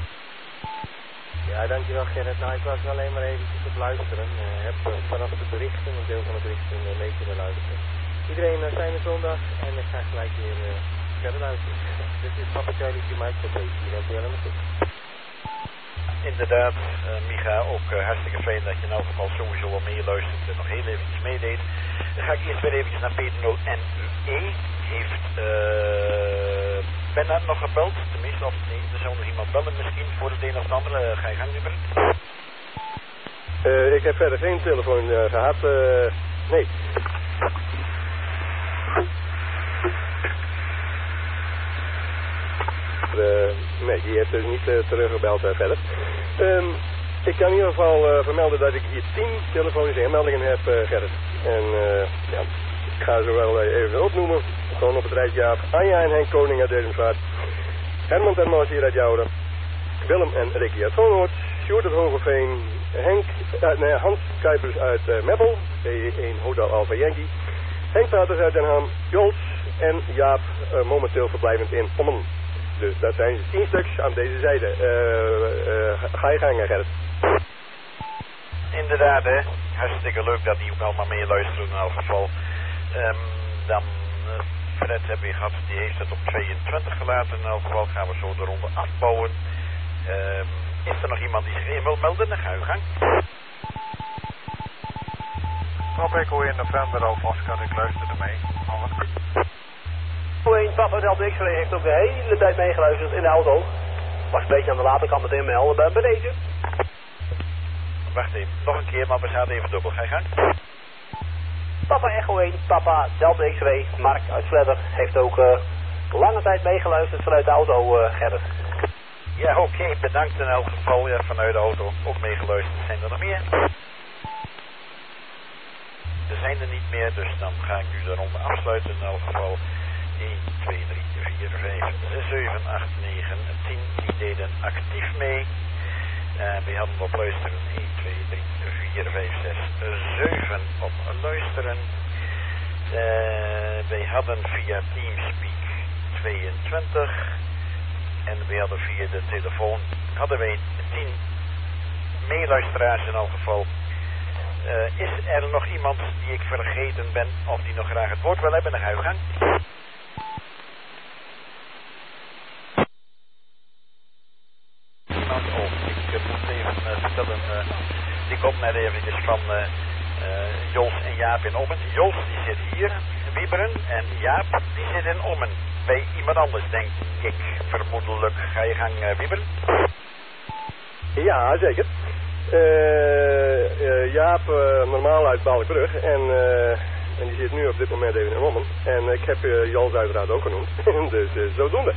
S11: Ja, dankjewel Gerrit. Nou, ik was alleen maar eventjes op luisteren. Heb vanaf de berichten, een deel van de berichten, mee kunnen luisteren. Iedereen een fijne zondag en ik ga gelijk weer verder luisteren. Dit is Papa Charlie 4, Mike, tot deze hier. Dankjewel en goed.
S1: Inderdaad, Micha, ook hartstikke fijn dat je in elk geval sowieso al meeluistert en nog heel eventjes meedeed. Dan ga ik eerst weer eventjes naar P0NUE. Heeft Bernard nog gebeld? Tenminste, of nee, er zou nog iemand bellen misschien voor het een of het andere. Ga je gang, liever?
S2: Ik heb verder geen telefoon gehad. Nee. Nee, die heeft dus niet teruggebeld verder. Ik kan in ieder geval vermelden dat ik hier 10 telefonische inmeldingen heb, Gerrit. En ik ga ze wel even opnoemen. Gewoon op het rijtje af. Anja en Henk Koning uit Dedemsvaart. Herman ten Mos hier uit Jouden. Willem en Ricky uit Vonhoort. Sjoerd uit Hogeveen. Hans Kuipers uit Meppel. B1 Hotel Alpha Yankee. Henk Paters uit Den Ham. Jols en Jaap momenteel verblijvend in Ommen. Dus dat zijn 10 stuks aan deze zijde. Ga je gang, Gerrit.
S1: Inderdaad, hè. Hartstikke leuk dat die ook allemaal meeluisteren in elk geval. Dan Fred hebben we gehad, die heeft het op 22 gelaten. In elk geval gaan we zo de ronde afbouwen. Is er nog iemand die zich in wil melden? Dan ga je gang.
S10: Rob Echo in november alvast kan ik luisteren mee. Over.
S12: 1 Papa Delta X-ray heeft ook de hele tijd meegeluisterd in de auto. Was een beetje aan de late kant meteen melden bij deze.
S1: Wacht even, nog een keer, maar we zaten even dubbel. Ga je gang.
S12: Papa Echo 1, Papa Delta X-ray, Mark uit Vledder, heeft ook lange tijd meegeluisterd vanuit de auto, Gerrit.
S1: Ja, oké, bedankt in elk geval. Ja, vanuit de auto ook meegeluisterd. Zijn er nog meer? Er zijn er niet meer, dus dan ga ik nu de ronde afsluiten in elk geval. 1, 2, 3, 4, 5, 6, 7, 8, 9, 10. Die deden actief mee. We hadden op luisteren 1, 2, 3, 4, 5, 6, 7 op luisteren. Wij hadden via Teamspeak 22. En we hadden via de telefoon hadden wij 10 meeluisteraars in elk geval. Is er nog iemand die ik vergeten ben of die nog graag het woord wil hebben? Dan ga je gang. Ik moet even vertellen, die komt net eventjes van Jos en Jaap in Ommen. Jos die zit hier, Wieberen, en Jaap die zit in Ommen. Bij iemand anders denk ik, vermoedelijk. Ga je gang, Wieberen?
S2: Ja, zeker. Jaap normaal uit Balkbrug en die zit nu op dit moment even in Ommen. En ik heb Jos uiteraard ook genoemd, dus zodoende.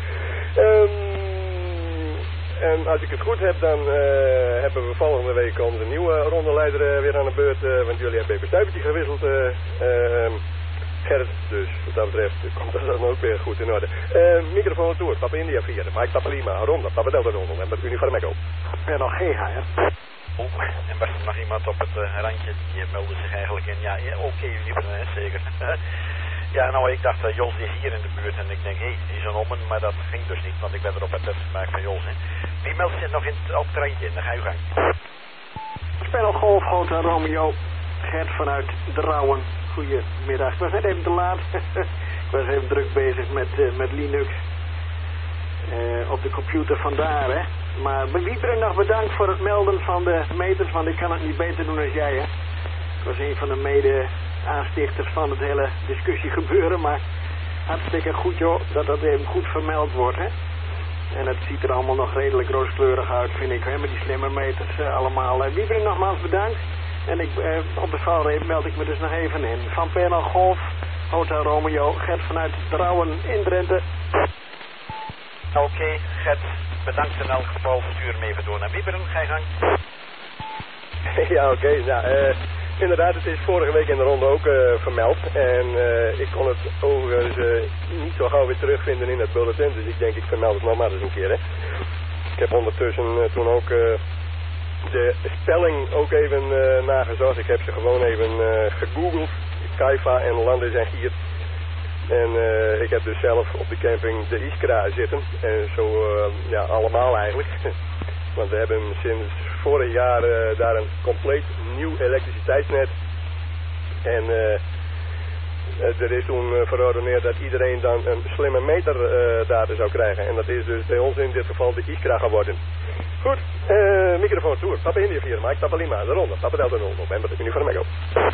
S2: En als ik het goed heb, dan hebben we volgende week onze nieuwe rondeleider weer aan de beurt. Want jullie hebben even stuivertje gewisseld, Gerrit. Dus wat dat betreft komt dat dan ook weer goed in orde. Microfoon toer, Papa India 4, Mike Papa Lima, Ronda, Papa Delta Ronda en met Uniform Echo.
S11: En nog geen hè?
S1: Oh, en was er nog iemand op het randje, die meldde zich eigenlijk in. Ja, oké, liever, zeker. Ja, nou, ik dacht, Jos is hier in de buurt en ik denk, hé, die is een Ommen, maar dat ging dus niet, want ik ben er op het test gemaakt van Jos. Wie meldt zich nog op het randje in? Dan ga je gang.
S11: Spel Golf Hotel Romeo, Gert vanuit Drouwen. Goedemiddag, we zijn even te laat. Ik
S7: was even druk bezig met Linux. Op de computer vandaar, hè. Maar Wieberen nog bedankt voor het melden van de meters, want ik kan het niet beter doen dan jij, hè. Ik was een van de mede-aanstichters van het hele discussiegebeuren, maar hartstikke goed, joh, dat dat even goed vermeld wordt, hè. En het ziet er allemaal nog redelijk rooskleurig uit, vind ik, hè, met die slimme meters allemaal. Wieberen nogmaals bedankt. En op de valreep meld ik me dus nog even in. Van Pernal Golf, Hotel Romeo, Gert vanuit Drouwen in Drenthe.
S1: Oké, Gert, bedankt in elk geval. Stuur hem even door naar Wieberen. Ga je gang.
S2: Ja, oké. Nou, inderdaad, het is vorige week in de ronde ook vermeld. En ik kon het overigens niet zo gauw weer terugvinden in het bulletin. Dus ik denk, ik vermeld het nog maar eens een keer, hè. Ik heb ondertussen toen ook de spelling ook even nagezocht. Ik heb ze gewoon even gegoogeld. Kaifa en Landis en Giert. En ik heb dus zelf op de camping de Iskra zitten. En zo, ja, allemaal eigenlijk. Want we hebben sinds vorig jaar daar een compleet nieuw elektriciteitsnet. En er is toen verordeneerd dat iedereen dan een slimme meterdata zou krijgen. En dat is dus bij ons in dit geval de Iskra geworden. Goed, microfoon toer. Papa India 4, Mike, Papa Lima, de ronde. Papa Delta 0, November, de Uniform Echo.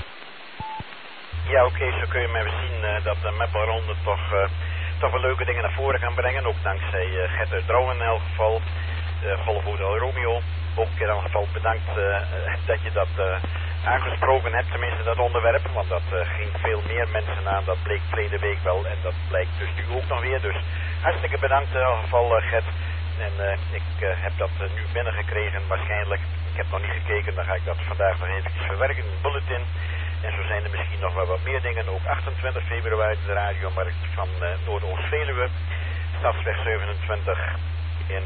S1: Ja, oké, zo kun je maar even zien dat de Meppelronde toch wel leuke dingen naar voren kan brengen. Ook dankzij Gert uit Drouwen in elk geval. Golf Hotel Romeo. Ook in elk geval bedankt dat je dat aangesproken hebt, tenminste dat onderwerp. Want dat ging veel meer mensen aan. Dat bleek verleden week wel en dat blijkt dus nu ook nog weer. Dus hartstikke bedankt in elk geval, Gert. En ik heb dat nu binnengekregen waarschijnlijk. Ik heb nog niet gekeken, dan ga ik dat vandaag nog eventjes verwerken in het bulletin. En zo zijn er misschien nog wel wat meer dingen. Ook 28 februari de radiomarkt van Noord-Oost-Veluwe. Stadsweg 27 in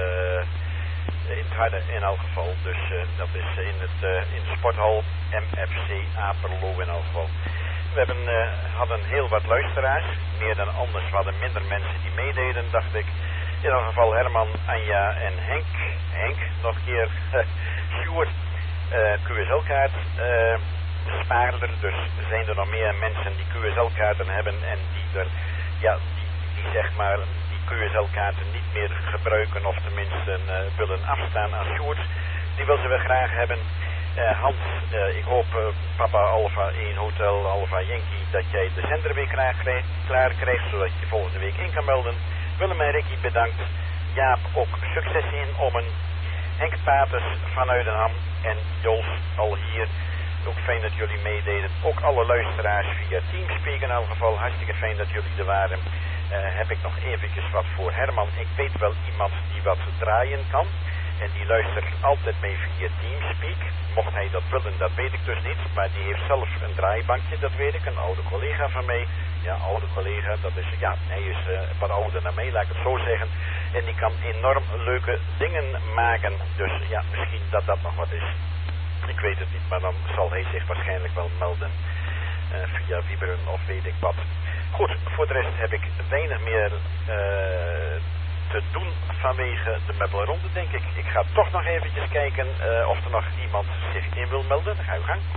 S1: het Harde in elk geval. Dus dat is in de sporthal MFC Aperlo in elk geval. We hadden heel wat luisteraars. Meer dan anders. We hadden minder mensen die meededen, dacht ik. In elk geval Herman, Anja en Henk. Henk, nog een keer. Sjoerd, QSL-kaart. Spaarder, dus zijn er nog meer mensen die QSL-kaarten hebben en die die zeg maar die QSL-kaarten niet meer gebruiken of tenminste willen afstaan aan Sjoerd. Die wil ze wel graag hebben. Hans, ik hoop Papa Alpha 1 Hotel Alpha Yankee dat jij de zender weer klaar krijgt zodat je volgende week in kan melden. Willem en Ricky bedankt. Jaap ook succes in Ommen. Henk Paters van Uidenham en Jos al hier. Ook fijn dat jullie meededen. Ook alle luisteraars via Teamspeak in elk geval. Hartstikke fijn dat jullie er waren. Heb ik nog eventjes wat voor Herman. Ik weet wel iemand die wat draaien kan. En die luistert altijd mee via Teamspeak. Mocht hij dat willen, dat weet ik dus niet. Maar die heeft zelf een draaibankje, dat weet ik. Een oude collega van mij. Ja, oude collega, dat is, ja, hij is wat ouder dan mij, laat ik het zo zeggen. En die kan enorm leuke dingen maken. Dus ja, misschien dat dat nog wat is. Ik weet het niet, maar dan zal hij zich waarschijnlijk wel melden via Wieberen of weet ik wat. Goed, voor de rest heb ik weinig meer te doen vanwege de Meppelronde, denk ik. Ik ga toch nog eventjes kijken of er nog iemand zich in wil melden. Dan ga je gang.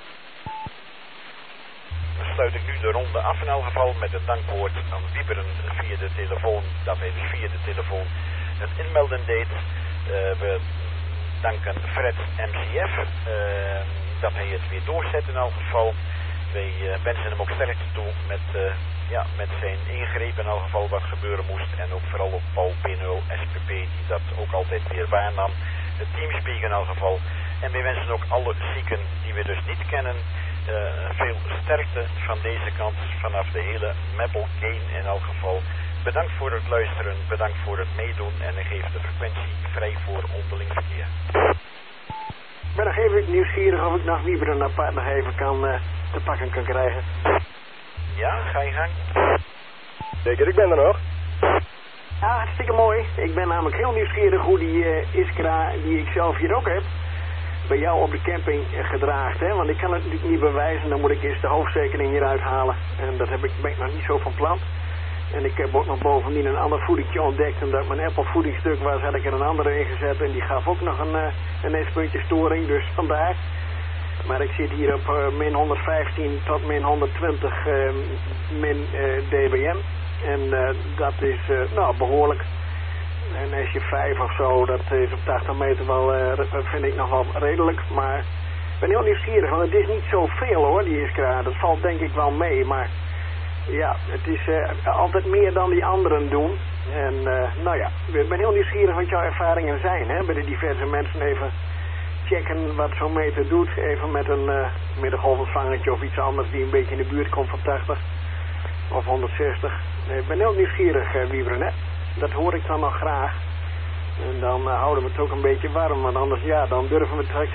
S1: Dan sluit ik nu de ronde af in elk geval met het dankwoord aan Wieberen via de telefoon. Dat hij dus via de telefoon het inmelden deed. We danken Fred MCF dat hij het weer doorzet in elk geval. Wij wensen hem ook sterkte toe met zijn ingreep in elk geval wat gebeuren moest. En ook vooral op Paul P0 SPP die dat ook altijd weer waarnam. Het Teamspeak in elk geval. En wij wensen ook alle zieken die we dus niet kennen veel sterkte van deze kant vanaf de hele Meppel Game in elk geval. Bedankt voor het luisteren, bedankt voor het meedoen en ik geef de frequentie vrij voor onderling verkeer.
S7: Ik ben nog even nieuwsgierig of ik nog Wieberen apart nog even te pakken kan krijgen.
S1: Ja, ga je gang.
S2: Zeker, ik ben er nog.
S7: Ja, hartstikke mooi. Ik ben namelijk heel nieuwsgierig hoe die Iskra, die ik zelf hier ook heb, bij jou op de camping gedraagt. Hè? Want ik kan het natuurlijk niet bewijzen, dan moet ik eerst de hoofdzekerring hieruit halen. En dat ben ik nog niet zo van plan. En ik heb ook nog bovendien een ander voedingje ontdekt. En dat mijn Apple voedingstuk was, had ik er een andere in gezet. En die gaf ook nog een eetpuntje storing. Dus vandaar.
S13: Maar ik zit hier op min 115 tot min 120 min dBm. En dat is nou behoorlijk. En als je 5 of zo, dat is op 80 meter wel, vind ik nog wel redelijk. Maar ik ben heel nieuwsgierig, want het is niet zoveel hoor, die iskra. Dat valt denk ik wel mee, maar ja, het is altijd meer dan die anderen doen. En nou ja, ik ben heel nieuwsgierig wat jouw ervaringen zijn, hè, bij de diverse mensen. Even checken wat zo'n meter doet, even met een middengolfontvangertje of iets anders die een beetje in de buurt komt van 80 of 160. Ik ben heel nieuwsgierig, Wiebren, hè. Dat hoor ik dan nog graag. En dan houden we het ook een beetje warm, want anders ja, dan durven we het